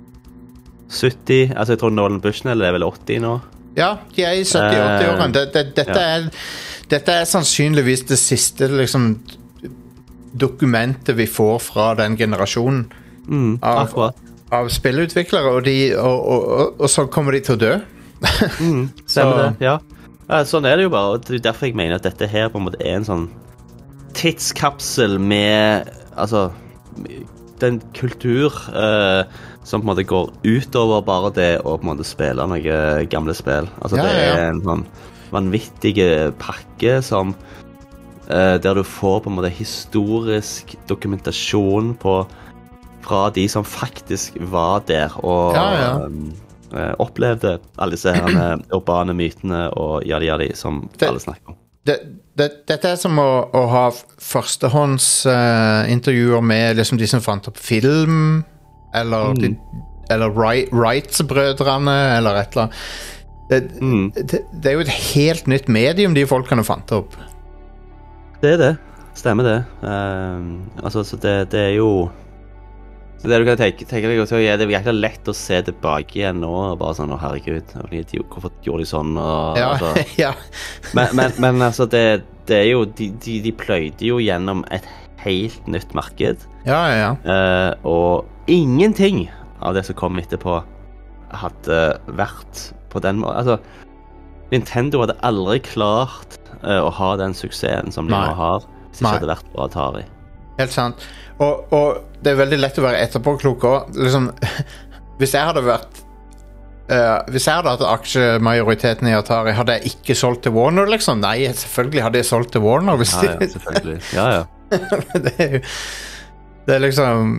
sytti, altså jeg tror Nolan Bushnell er vel åtti nå. Ja, de er i sytti-åtti-årene. Det, det, dette, ja. er, dette er sannsynligvis det siste liksom, dokumentet vi får fra den generasjonen Mm, av, akkurat. av spillutviklere, og, de, og, og, og, og så kommer de til å dø. Mm, Så- stemmer det, ja. Ja, sånn er det jo bare, og det er derfor jeg mener at dette her på en måte er en sånn tidskapsel med, altså, den kultur eh, som på en måte går utover bare det å på en måte spille noen gamle spill. Altså, Ja, det ja, ja. er en sånn vanvittig pakke som, eh, der du får på en måte historisk dokumentasjon på, fra de som faktisk var der og Ja, ja. eh, opplevde alle disse her eh, urbane mytene og jadi jadi som Det- alle snakker om. Det, det, dette er som å, å ha førstehåndsintervjuer uh, intervjuer med liksom, de som fant opp film, eller, Mm. de, eller Wright- Wrights-brødrene, eller et eller annet. Det, Mm. det, det er jo et helt nytt medium de folkene fant opp. Det er det. Stemmer det. Ehm, altså, så det, det er jo så det du kan tenke, tenke deg også, ja, det er jækla lett å se tilbake igjen nå og bare sånn, å herregud, hvorfor gjorde de sånn? Og, Ja, altså. ja. men, men, men altså, det, det er jo, de, de, de pløyde jo gjennom et helt nytt marked, ja, ja, ja. eh, og ingenting av det som kom etterpå hadde vært på den måten. Altså, Nintendo hadde aldri klart eh, å ha den suksessen som de Nei. nå har, hvis det Nei. ikke hadde vært på Atari. Helt sant. Og, og det er veldig lett å være etterpåklok også. Liksom, hvis jeg hadde vært uh, Hvis jeg hadde hatt aksjemajoriteten i Atari, hadde jeg ikke solgt til Warner, liksom? Nei, selvfølgelig hadde jeg solgt til Warner. Hvis ja, ja, selvfølgelig. Ja, ja. det er jo Det er liksom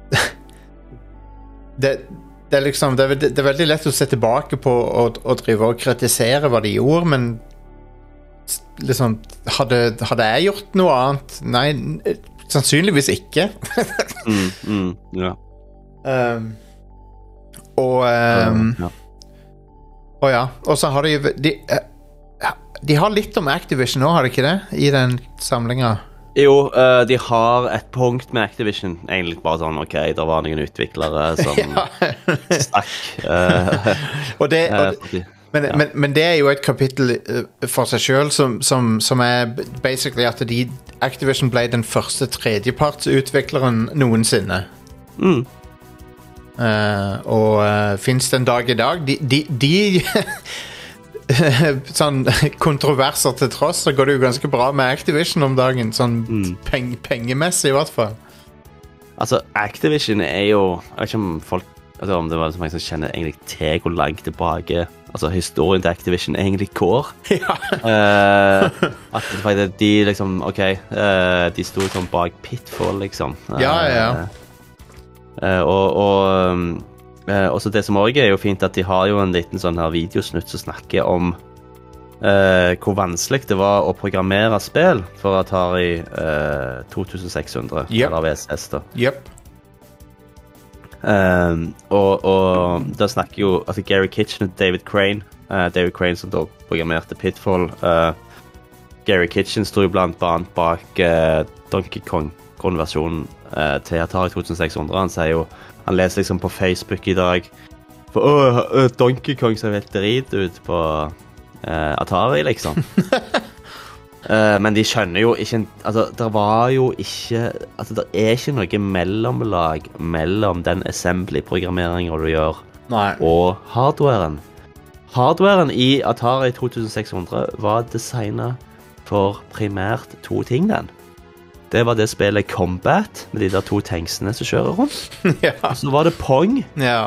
det, det er liksom det er, det er veldig lett å se tilbake på og, og drive og kritisere hva de gjorde, men liksom hadde, hadde jeg gjort noe annet? Nei, sannsynligvis ikke. mm, mm, ja. Um, og um, ja. Og ja, og så har de de, de har litt om Activision nå, har de ikke det? I den samlinga. Jo, uh, de har et punkt med Activision. Egentlig bare sånn, ok, det var noen utviklere som stakk. Uh, og det, og det men, ja. men, men det er jo et kapittel uh, for seg selv som, som, som er basically at de, Activision ble den første tredjepartsutvikleren noensinne. Mm. Uh, og uh, finnes det en dag i dag de, de, de sånn kontroverser til tross, så går det jo ganske bra med Activision om dagen, sånn mm. peng, pengemessig i hvert fall. Altså, Activision er jo, jeg vet ikke om folk, altså om det var liksom, som kjenner egentlig til hvor langt tilbake, altså historien til Activision egentlig går. Ja. uh, at faktisk de liksom, ok, uh, de stod sånn bak Pitfall liksom. Uh, ja, ja. Uh, og og um, uh, også det som også er jo fint at de har jo en liten sånn her videosnutt som snakker om uh, hvor vanskelig det var å programmere spill for Atari uh, tjueseks hundre yep. eller V S S da. Yep. Um, og, og da snakker jo altså Gary Kitchen og David Crane uh, David Crane som da programmerte Pitfall. uh, Gary Kitchen stod jo blant annet bak uh, Donkey Kong konversjonen uh, til Atari tjueseks hundre. Han sier jo, han leser liksom på Facebook i dag for åh, uh, Donkey Kong ser helt drit ut på uh, Atari liksom. uh, men de skjønner jo ikke, altså det var jo ikke, altså det er ikke noe mellomlag mellom den assembly-programmeringen du gjør Nei. Og hardwaren. Hardwaren i Atari tjueseks hundre var designet for primært to ting den. Det var det spillet Combat, med de der to tanksene som kjører rundt. Ja. Og så var det Pong. Ja.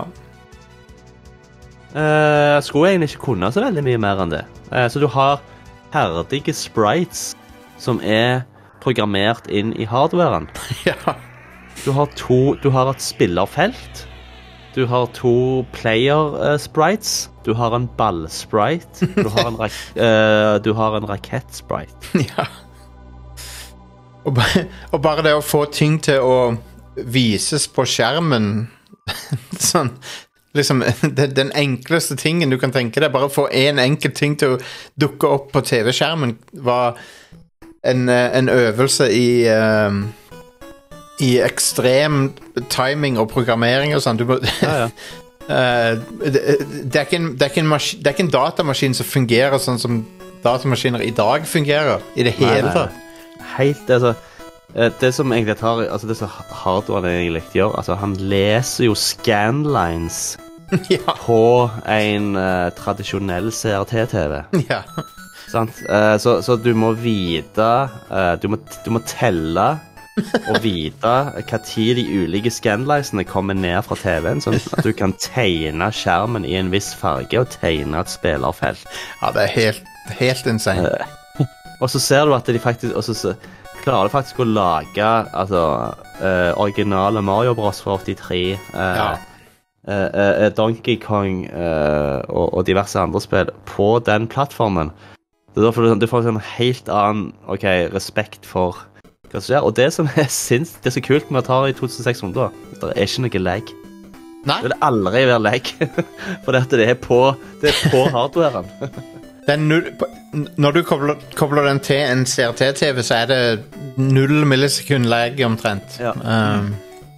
Uh, skulle egentlig ikke kunne så veldig mye mer enn det. Uh, så du har ferdige sprites som er programmert inn i hardwaren. Ja. Du har to, du har et spillerfelt. Du har to player uh, sprites. Du har en ball-sprite. Du har en, rak uh, du har en rakett-sprite. Ja. Og bare, og bare det å få ting til å vises på skjermen sånn, liksom, det, den enkleste tingen du kan tenke deg, bare få en enkel ting til å dukke opp på T V-skjermen var en, en øvelse i um, i ekstrem timing og programmering og sånn. Du må, ja, ja. uh, det, det, er ikke en, det, er ikke en mas- det er ikke en datamaskin som fungerer sånn som datamaskiner i dag fungerer i det hele tatt. Helt, altså det som egentlig tar, altså det som hardware egentlig gjør, altså han leser jo scanlines ja. på en uh, tradisjonell C R T-T V. Ja. Sant? Uh, så, så du må vite, uh, du, må, du må telle og vite hva tid de ulike scanlinesene kommer ned fra T V-en, sånn at du kan tegne skjermen i en viss farge og tegne et spillerfelt. Ja, det er helt, helt insane. Uh, og så ser du at de faktisk, og så klarer de faktisk å lage altså, uh, originale Mario Bros fra åttitre, uh, ja. uh, uh, Donkey Kong uh, og, og diverse andre spill på den plattformen. Så da får du, du får en helt annen okay, respekt for hva som skjer. Og det som er, sinns, det er så kult med Atari tjueseks hundre, det er ikke noe lag. Nei? Det vil aldri være lag, for dette, det er på, det er på hardwaren. Null, når du kobler, kobler den til en C R T-T V, så er det null millisekund lag omtrent. Ja. Um,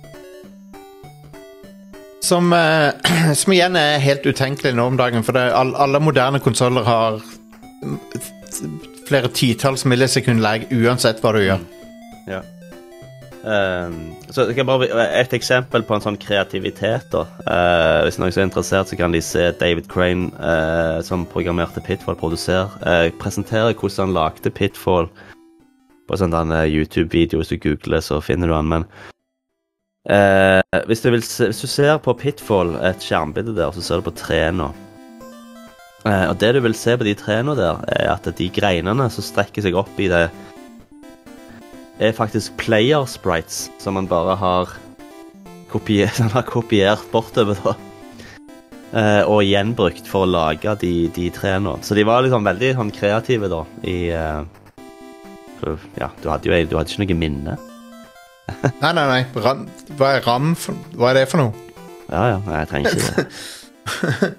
som, uh, som igjen er helt utenkelig nå om dagen, for det, all, alle moderne konsoler har flere titalls millisekund lag uansett hva du gjør. Ja. Um, så det kan bare et eksempel på en sånn kreativitet da. Uh, hvis noen er interessert, så kan de se David Crane uh, som programmerte Pitfall produser, uh, presentere hvordan han lagde Pitfall på sånn en uh, YouTube-video. Hvis du googler så finner du han, men Eh, hvis, du vil se, hvis du ser på Pitfall, et skjermbilde der, så ser du på trærne. Eh, og det du vil se på de trærne der, er at de greinene som strekker seg opp i det, er faktisk player sprites, som man bare har kopiert, har kopiert bortover da. Eh, og gjenbrukt for å lage de, de trærne. Så de var liksom veldig sånn, kreative da, i... Eh, for, ja, du hadde jo du hadde ikke noe minne. Nei, nei, nei. Ram, hva er RAM for, hva er det for noe? Ja, ja, nei, jeg trenger ikke det.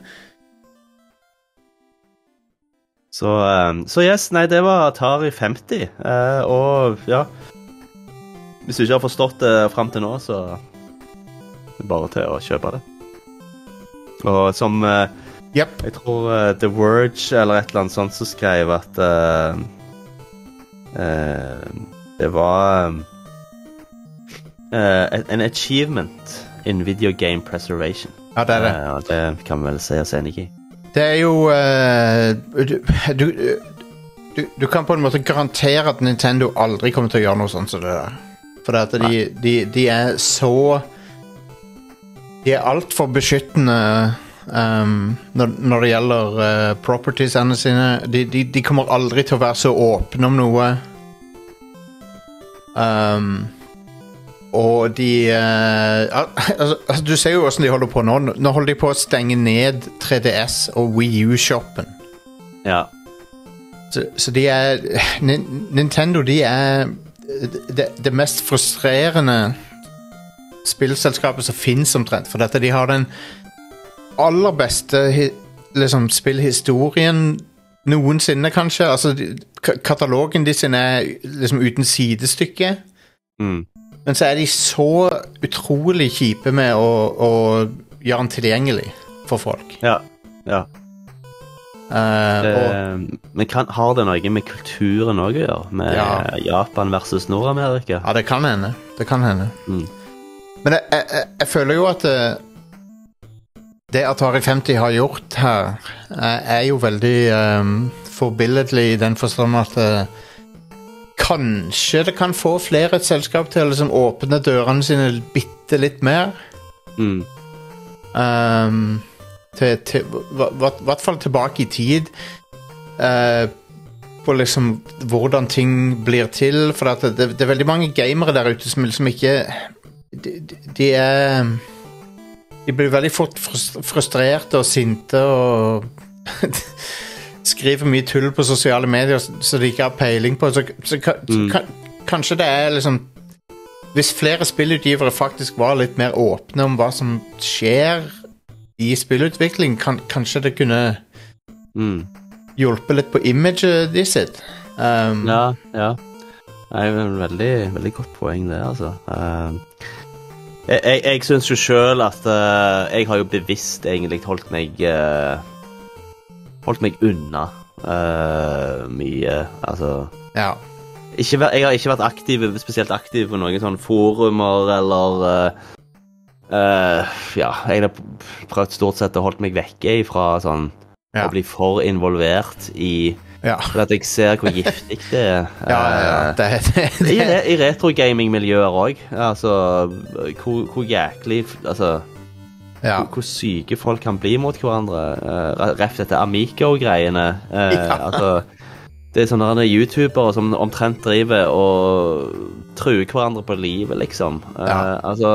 så, um, så yes, nei, det var Atari femti. Uh, og ja, hvis du ikke har forstått det frem til nå, så er det bare til å kjøpe det. Og som uh, yep. jeg tror uh, The Verge eller et eller annet sånt som skrev at uh, uh, det var um, Uh, an achievement in video game preservation. Ja, det er det. Uh, det kan vi vel se oss enig i. Det er jo uh, du, du, du, du kan på en måte garantere at Nintendo aldri kommer til å gjøre noe sånt som det der. For at de, de, de er så De er alt for beskyttende um, når, når det gjelder uh, propertiesene sine. De, de, de kommer aldri til å være så åpne om noe. Um Og de uh, altså, altså, du ser jo hvordan de holder på nå. Nå holder de på å stenge ned tre D S og Wii U-shoppen. Ja. Så, så de er Nintendo, de er det, det mest frustrerende spillselskapet som finnes omtrent. For dette, de har den aller beste liksom, spillhistorien noensinne, kanskje. Altså, de, katalogen de sin er liksom uten sidestykke. Mm. Men så er de så utrolig kjipe med å, å gjøre den tilgjengelig for folk. Ja, ja. Uh, det, og, men kan, har det noe med kulturen også å gjøre? Med ja. Japan versus Nord-Amerika? Ja, det kan hende. Det kan hende. Mm. Men jeg, jeg, jeg føler jo at det, det Atari femti har gjort her, er jo veldig um, forbilledlig i den forstand at uh, kanskje det kan få flere et selskap til å liksom åpne dørene sine bitte litt mer. Mm. Um, til, til, hvert fall tilbake i tid. Uh, på liksom hvordan ting blir til. For at det, det er veldig mange gamere der ute som liksom ikke de, de er De blir veldig fort frustrerte og sinte og skriver mye tull på sosiale medier så de ikke har peiling på. Så, så ka, mm. ka, kanskje det er liksom hvis flere spillutgivere faktisk var litt mer åpne om hva som skjer i spillutvikling, kan, kanskje det kunne mm. hjulpe litt på imaget de sitt. Um, ja, ja. Det er jo veldig, veldig godt poeng det, altså. Uh, jeg jeg, jeg synes jo selv at uh, jeg har jo bevisst egentlig holdt meg uh, holdt meg unna uh, mye, altså ja. ikke, jeg har ikke vært aktiv, spesielt aktiv på noen sånne forumer eller uh, uh, ja, jeg har prøvd stort sett å holde meg vekke fra sånn ja. Å bli for involvert i ja. For at jeg ser hvor giftig det er. Ja, ja, ja. Det, det, det. I, I retrogaming-miljøer også, altså hvor, hvor jæklig, altså ja. hvor, hvor syke folk kan bli mot hverandre. Uh, rett etter Amico-greiene. Uh, ja. Altså, det er sånne YouTubere som omtrent driver og truer hverandre på livet, liksom. Uh, ja. Altså,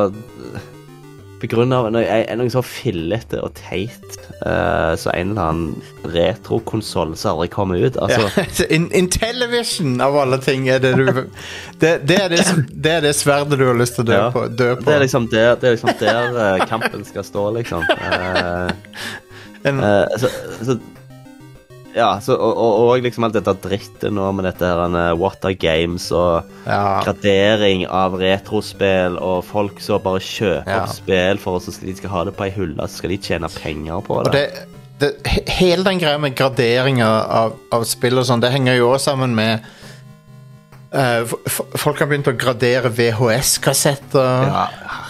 på grunn av noe, noe så fillete og teit, uh, så en eller annen retro-konsol som aldri kommer ut. Altså. Ja. In, Intellivision av alle ting er det du... Det, det, er, det, det er det sverdet du har lyst til å dø, ja. på, dø på. Det er liksom der, det er liksom der uh, kampen skal stå, liksom. Uh, uh, så... så Ja, så, og, og, og liksom alt dette drittet nå med dette her uh, What Are Games og ja. Gradering av retrospill og folk som bare kjøper ja. Spill for oss, så de skal ha det på ei hylle, så skal de tjene penger på det. Og det, det hele den greia med gradering av, av spill og sånn, det henger jo også sammen med uh, folk har begynt å gradere V H S-kassetter. Ja,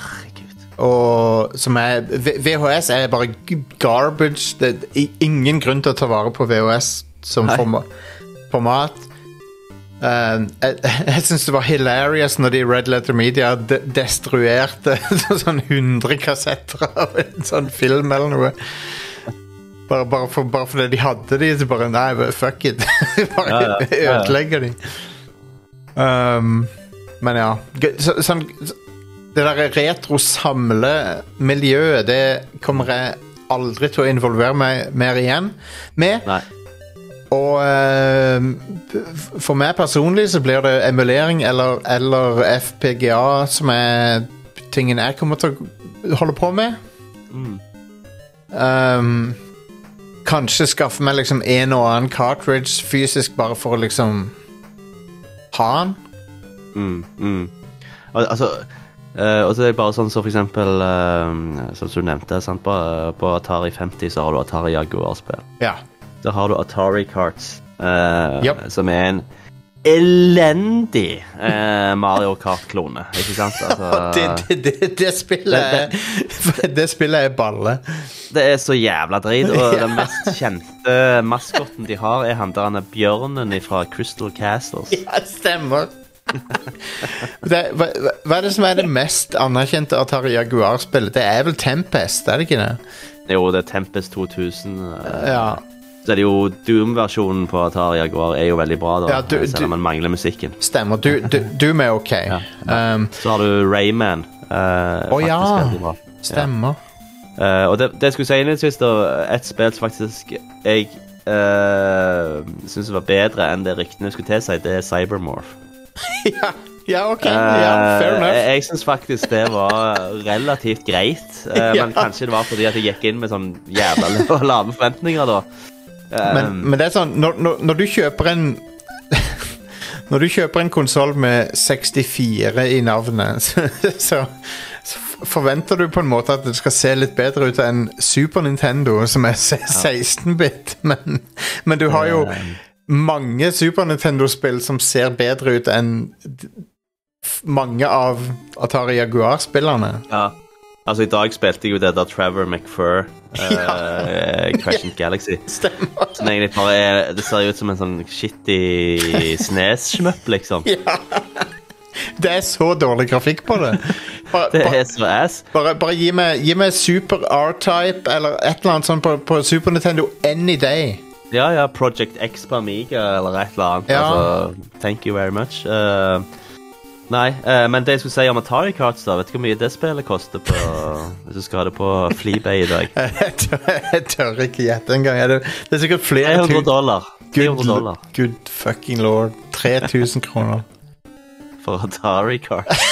og som er V H S er bare garbage. Det er ingen grunn til å ta vare på V H S som forma, format. Uh, jeg jeg syns det var hilarious når de i Red Letter Media de destruerte sånn hundre kassetter av en sånn film eller noe. Bare, bare, for, bare fordi de hadde de, så bare nei, fuck it. Bare ja, ja, ja, ja. ødelegger de. Um, men ja. Så, sånn, det der retro-samle-miljøet, det kommer jeg aldri til å involvere meg mer igjen med. Nei. Og uh, for meg personlig så blir det emulering eller, eller F P G A som er tingen jeg kommer til å holde på med. Mm. Um, kanskje skaffe meg liksom en og annen cartridge fysisk bare for å liksom ha den. Mm, mm. Al altså, uh, og så er det bare sånn så for eksempel, uh, som du nevnte, sant? På, på Atari femti så har du Atari Jaguar-spill. Ja. Da har du Atari Karts, uh, yep. som er en elendig uh, Mario Kart-klone, ikke sant? Altså, det, det, det, det, spillet er, det, det spillet er balle. Det er så jævla drit, og den mest kjente maskotten de har er han der han er bjørnen fra Crystal Castles. Ja, stemmer. det, hva, hva er det som er det mest anerkjente Atari Jaguar-spillet? Det er vel Tempest, er det ikke det? Jo, det er Tempest to tusen. Uh, ja. Så er det jo Doom-versjonen på Atari Jaguar er jo veldig bra da, ja, du, selv om man mangler musikken. Stemmer, du, du, Doom er ok. Ja, ja. Um, så har du Rayman. Uh, Å ja, stemmer. Ja. Uh, og det, det jeg skulle si innledningsvis da, et spill som faktisk jeg uh, synes var bedre enn det ryktene skulle til seg, det er Cybermorph. ja, ja, ok. Ja, fair enough. Uh, jeg synes faktisk det var relativt greit, uh, ja. Men kanskje det var fordi at jeg gikk inn med sånn jævla lave forventninger da. Men, um, men det er sånn når, når, når du kjøper en Når du kjøper en konsol med sekstifire i navnet så, så, så forventer du på en måte at det skal se litt bedre ut enn Super Nintendo som er seksten-bit, men, men du har jo mange Super Nintendo-spill som ser bedre ut enn mange av Atari Jaguar-spillerne. Ja. Altså, i dag spilte jeg jo det der Trevor McFur, uh, Crescent Galaxy. Stemmer. Som egentlig bare er, det ser ut som en sånn shitty snes-smøpp, liksom. Ja. Det er så dårlig grafikk på det. Bare, det er så ass. Bare, bare gi, meg, gi meg Super R-Type, eller et eller annet sånt på, på Super Nintendo any day. Ja, ja, Project X på Amiga, eller et eller annet. Ja. Altså, thank you very much. Uh, Nei, eh, men det jeg skulle si om Atari Karts da, vet du hvor mye det spillet koster på, hvis du skal ha det på Fleabay i dag? jeg, tør, jeg tør ikke gjette en gang. Det, det er sikkert flere tre hundre dollar. tre hundre dollar. Good, good fucking lord. tre tusen kroner. For Atari Karts.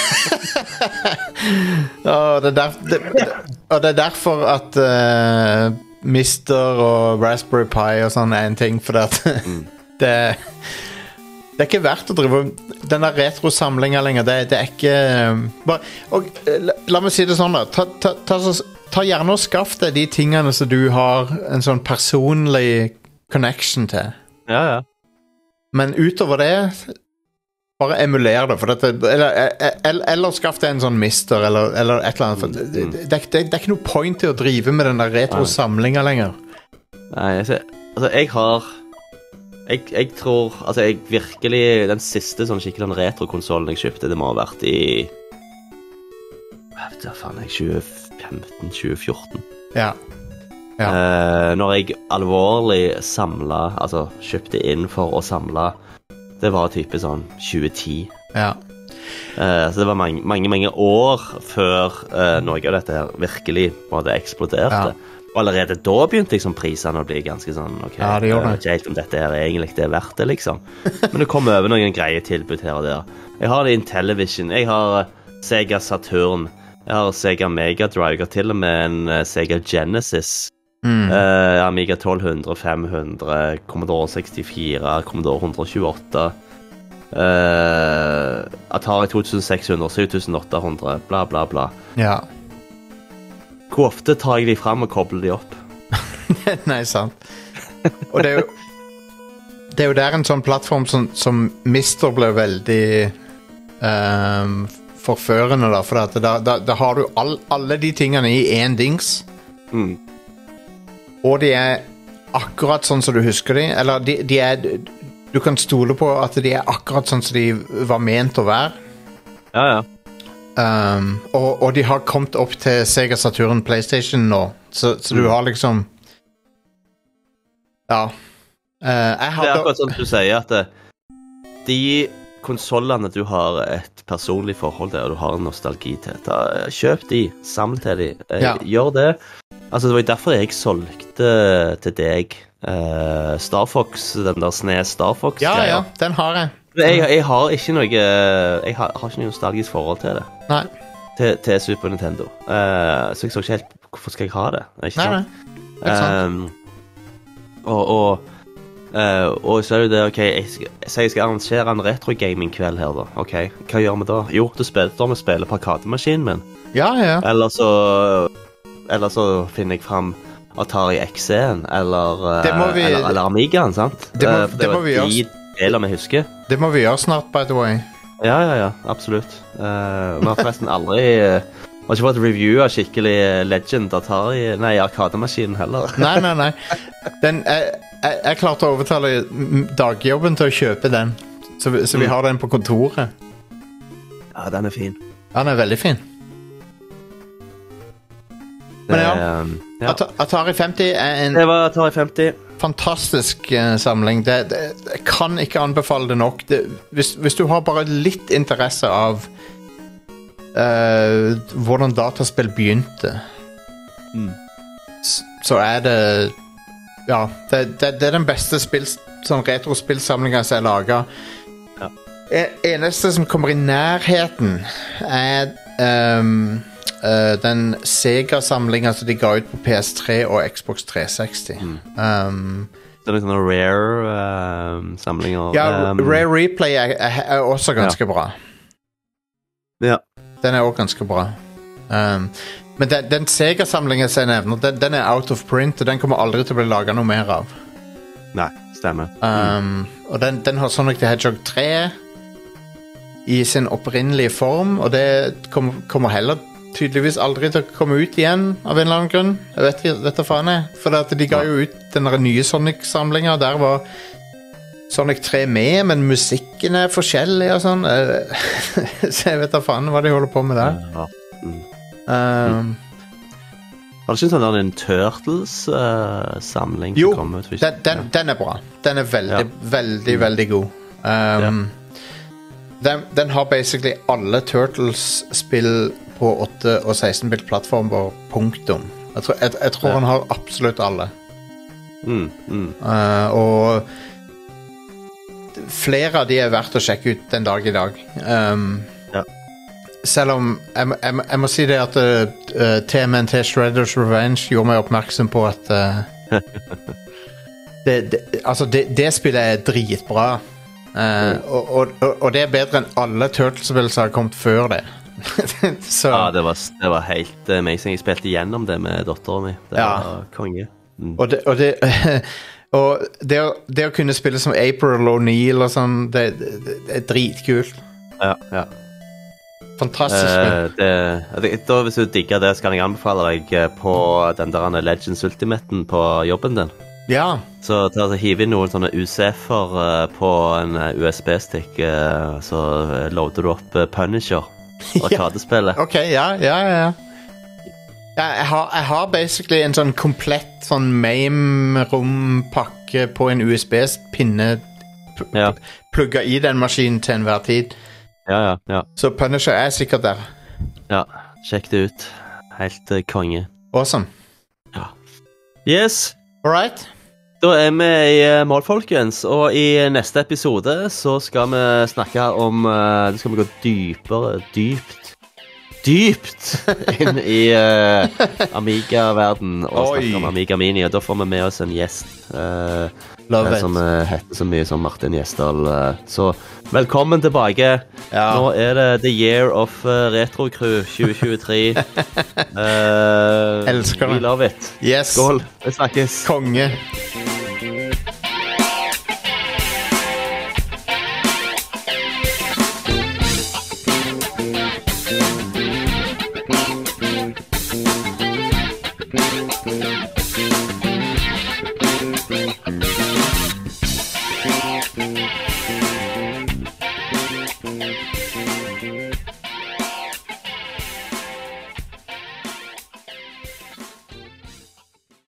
oh, det, er der, det, det, og det er derfor at uh, Mister og Raspberry Pi og sånn er en ting, for at mm. det Det er ikke verdt å drive den der retro-samlingen lenger. Det, det er ikke bare, og, la, la meg si det sånn da. Ta, ta, ta, ta gjerne og skaff deg de tingene som du har en sånn personlig connection til. Ja, ja. Men utover det, bare emuler det. For dette, eller, eller, eller skaff deg en sånn Mister eller, eller et eller annet. For det, det, det, det, det er ikke noe point til å drive med den der retro-samlingen lenger. Nei, jeg, ser, altså, jeg har... Jeg, jeg tror, altså jeg virkelig, den siste sånn skikkelig sånn retro-konsolen jeg kjøpte, det må ha vært i, hva vet jeg, faen, tjue femten tjue fjorten. Ja. Ja. Uh, når jeg alvorlig samlet, altså kjøpte inn for å samle, det var type sånn tjue ti. Ja. Uh, så det var mange, mange, mange år før uh, noe av dette her virkelig både eksploderte. Ja. Og allerede da begynte liksom prisene å bli ganske sånn, ok, ja, det gjør det. Jeg vet ikke helt om dette her egentlig det er verdt det, liksom. Men det kom over noen greie tilbud her og der. Jeg har det i Intellivision, jeg har Sega Saturn, jeg har Sega Mega Drive, jeg har til og med en uh, Sega Genesis, mm. uh, Amiga tolv hundre, fem hundre, Commodore sekstifire, Commodore one twenty-eight, uh, Atari twenty-six hundred, seven eight hundred, bla bla bla. Ja. Hvor ofte tar jeg de frem og kobler de opp? Nei, sant. Og det er jo det er jo der en sånn plattform som, som Mister ble veldig um, forførende da, for at da, da, da har du all, alle de tingene i en dings. Mm. Og de er akkurat sånn som du husker de, eller de, de er du kan stole på at de er akkurat sånn som de var ment å være. Ja, ja. Um, og, og de har kommet opp til Sega Saturn PlayStation nå, så, så du Mm. har liksom Ja. Uh, jeg Det er hadde akkurat sånn du sier at eh, de konsolene du har et personlig forhold til, og du har en nostalgi til, da, eh, kjøp de, samle til de, eh, Ja. gjør det. Altså, det var jo derfor jeg solgte til deg eh, Star Fox, den der Snes Star Fox. Ja, ja, den har jeg. Jeg, jeg har ikke noe Jeg har, har ikke noe nostalgisk forhold til det. Nei, Til, til Super Nintendo. Eh, så jeg så ikke helt hvorfor skal jeg ha det. Ikke nei, sant? nei. Det er sant. Um, og, og, uh, og så er det det, ok, jeg skal, så jeg skal arrangere en retro-gaming-kveld her da. Ok, hva gjør vi da? Jo, du spiller, da vi spiller på arkademaskinen min. Ja, ja. Eller så, eller så finner jeg frem Atari X en, eller, uh, Det må vi- eller, eller Amigaen, sant? Det må- Eh, for det må var vi gjøre. de deler vi husker. Det må vi gjøre snart, by the way. Ja, ja, ja, absolutt. Uh, vi har forresten aldri... Uh, vi har ikke fått review av skikkelig Legend Atari, nei, arkademaskinen heller. Nei, nei, nei. Den, jeg, jeg, jeg klarte å overtale mm, dagjobben til å kjøpe den, så, vi- så vi Mm. har den på kontoret. Ja, den er fin. Ja, den er veldig fin. Men Det, ja. um, ja. At Atari femti er en Det var Atari femti. fantastisk eh, samling. Det, det, jeg kan ikke anbefale det nok. Det, hvis, hvis du har bare litt interesse av eh, hvordan dataspill begynte, Mm. s- så er det Ja, det, det, det er den beste spill, sånn retrospillsamlinga som er laga. Ja. E- eneste som kommer i nærheten, er ehm, eh, den Sega-samlinga som de ga ut på P S tre og Xbox tre seksti. Mm. Um, Det er litt sånne rare um, samlinger. ja, um, Rare Replay er, er, er også ganske bra. Ja. Den er også ganske bra. Um, men den, den Sega-samlingen som jeg nevner, den, den er out of print, og den kommer aldri til å bli laga noe mer av. Nei, stemmer. Um, og den, den har Sonic the Hedgehog tre i sin opprinnelige form, og det kommer, kommer heller tydeligvis aldri til å komme ut igjen av en eller annen grunn. Jeg vet ikke, vet da faen jeg. For at de ga jo ut den der nye Sonic-samlinga, der var Sonic tre med, men musikken er forskjellig og sånn. Eh, Så jeg vet da faen hva de holder på med der. Ja. Mm. Um, Var det ikke sånn der en Turtles-samling Jo, som kom ut? den, den, den er bra. Den er veldig, Ja. veldig, veldig god. Um, den, den har basically alle Turtles-spill på åtte- og seksten-bit-plattformer, punktum. Jeg tror, jeg, jeg tror Ja. han har absolutt alle. Mm, mm. Uh, og flere av de er verdt å sjekke ut den dag i dag. Um, Ja. Selv om jeg, må- jeg, må- jeg må si det at uh, T M N T Shredders Revenge gjorde meg oppmerksom på at uh, det, det, altså det, det spillet er dritbra. Uh, og, og, og- og det er bedre enn alle Turtles-spill som har kommet før det. Så Ja, det var, det var helt amazing. Jeg spilte igjennom det med datteren min. Det Ja. var konge. Mm. Og det, og det, og det, å, det å kunne spille som April O'Neil og sånn, det, det, det er dritkult. Ja, ja. Fantastisk spill. Eh, det, det, da, hvis du digger det, så kan jeg anbefale deg eh, på den der Legends Ultimaten på jobben din. Ja, Så ta og hiv inn noen sånne U C F-er uh, på en uh, U S B-stick, uh, så uh, loader du opp uh, Punisher, arkadespillet. ok, ja, ja, ja. ja. Ja, jeg, har, jeg har basically en sånn komplett sånn MAME-rompakke på en U S B-pinne p- Ja. plugga i den maskinen til enhver tid. Ja, ja, ja. Så Punisher er sikkert der. ja. Sjekk det ut. Helt uh, konge. Awesome. Yes! All right. Da er vi i uh, mål, folkens. Og i neste episode så skal vi snakke om uh, Da skal vi gå dypere, dypt Dypt inn i uh, Amiga-verden og Oi. snakke om Amiga Mini. Og da får vi med oss en gjest uh, Love it. som uh, heter så mye som Martin Gjesdal. Uh, så velkommen tilbake. Ja. Nå er det The Year of uh, Retro Crew tjue tjuetre. uh, Elsker det. We love it. Yes. Skål. Vi snakkes. Konge.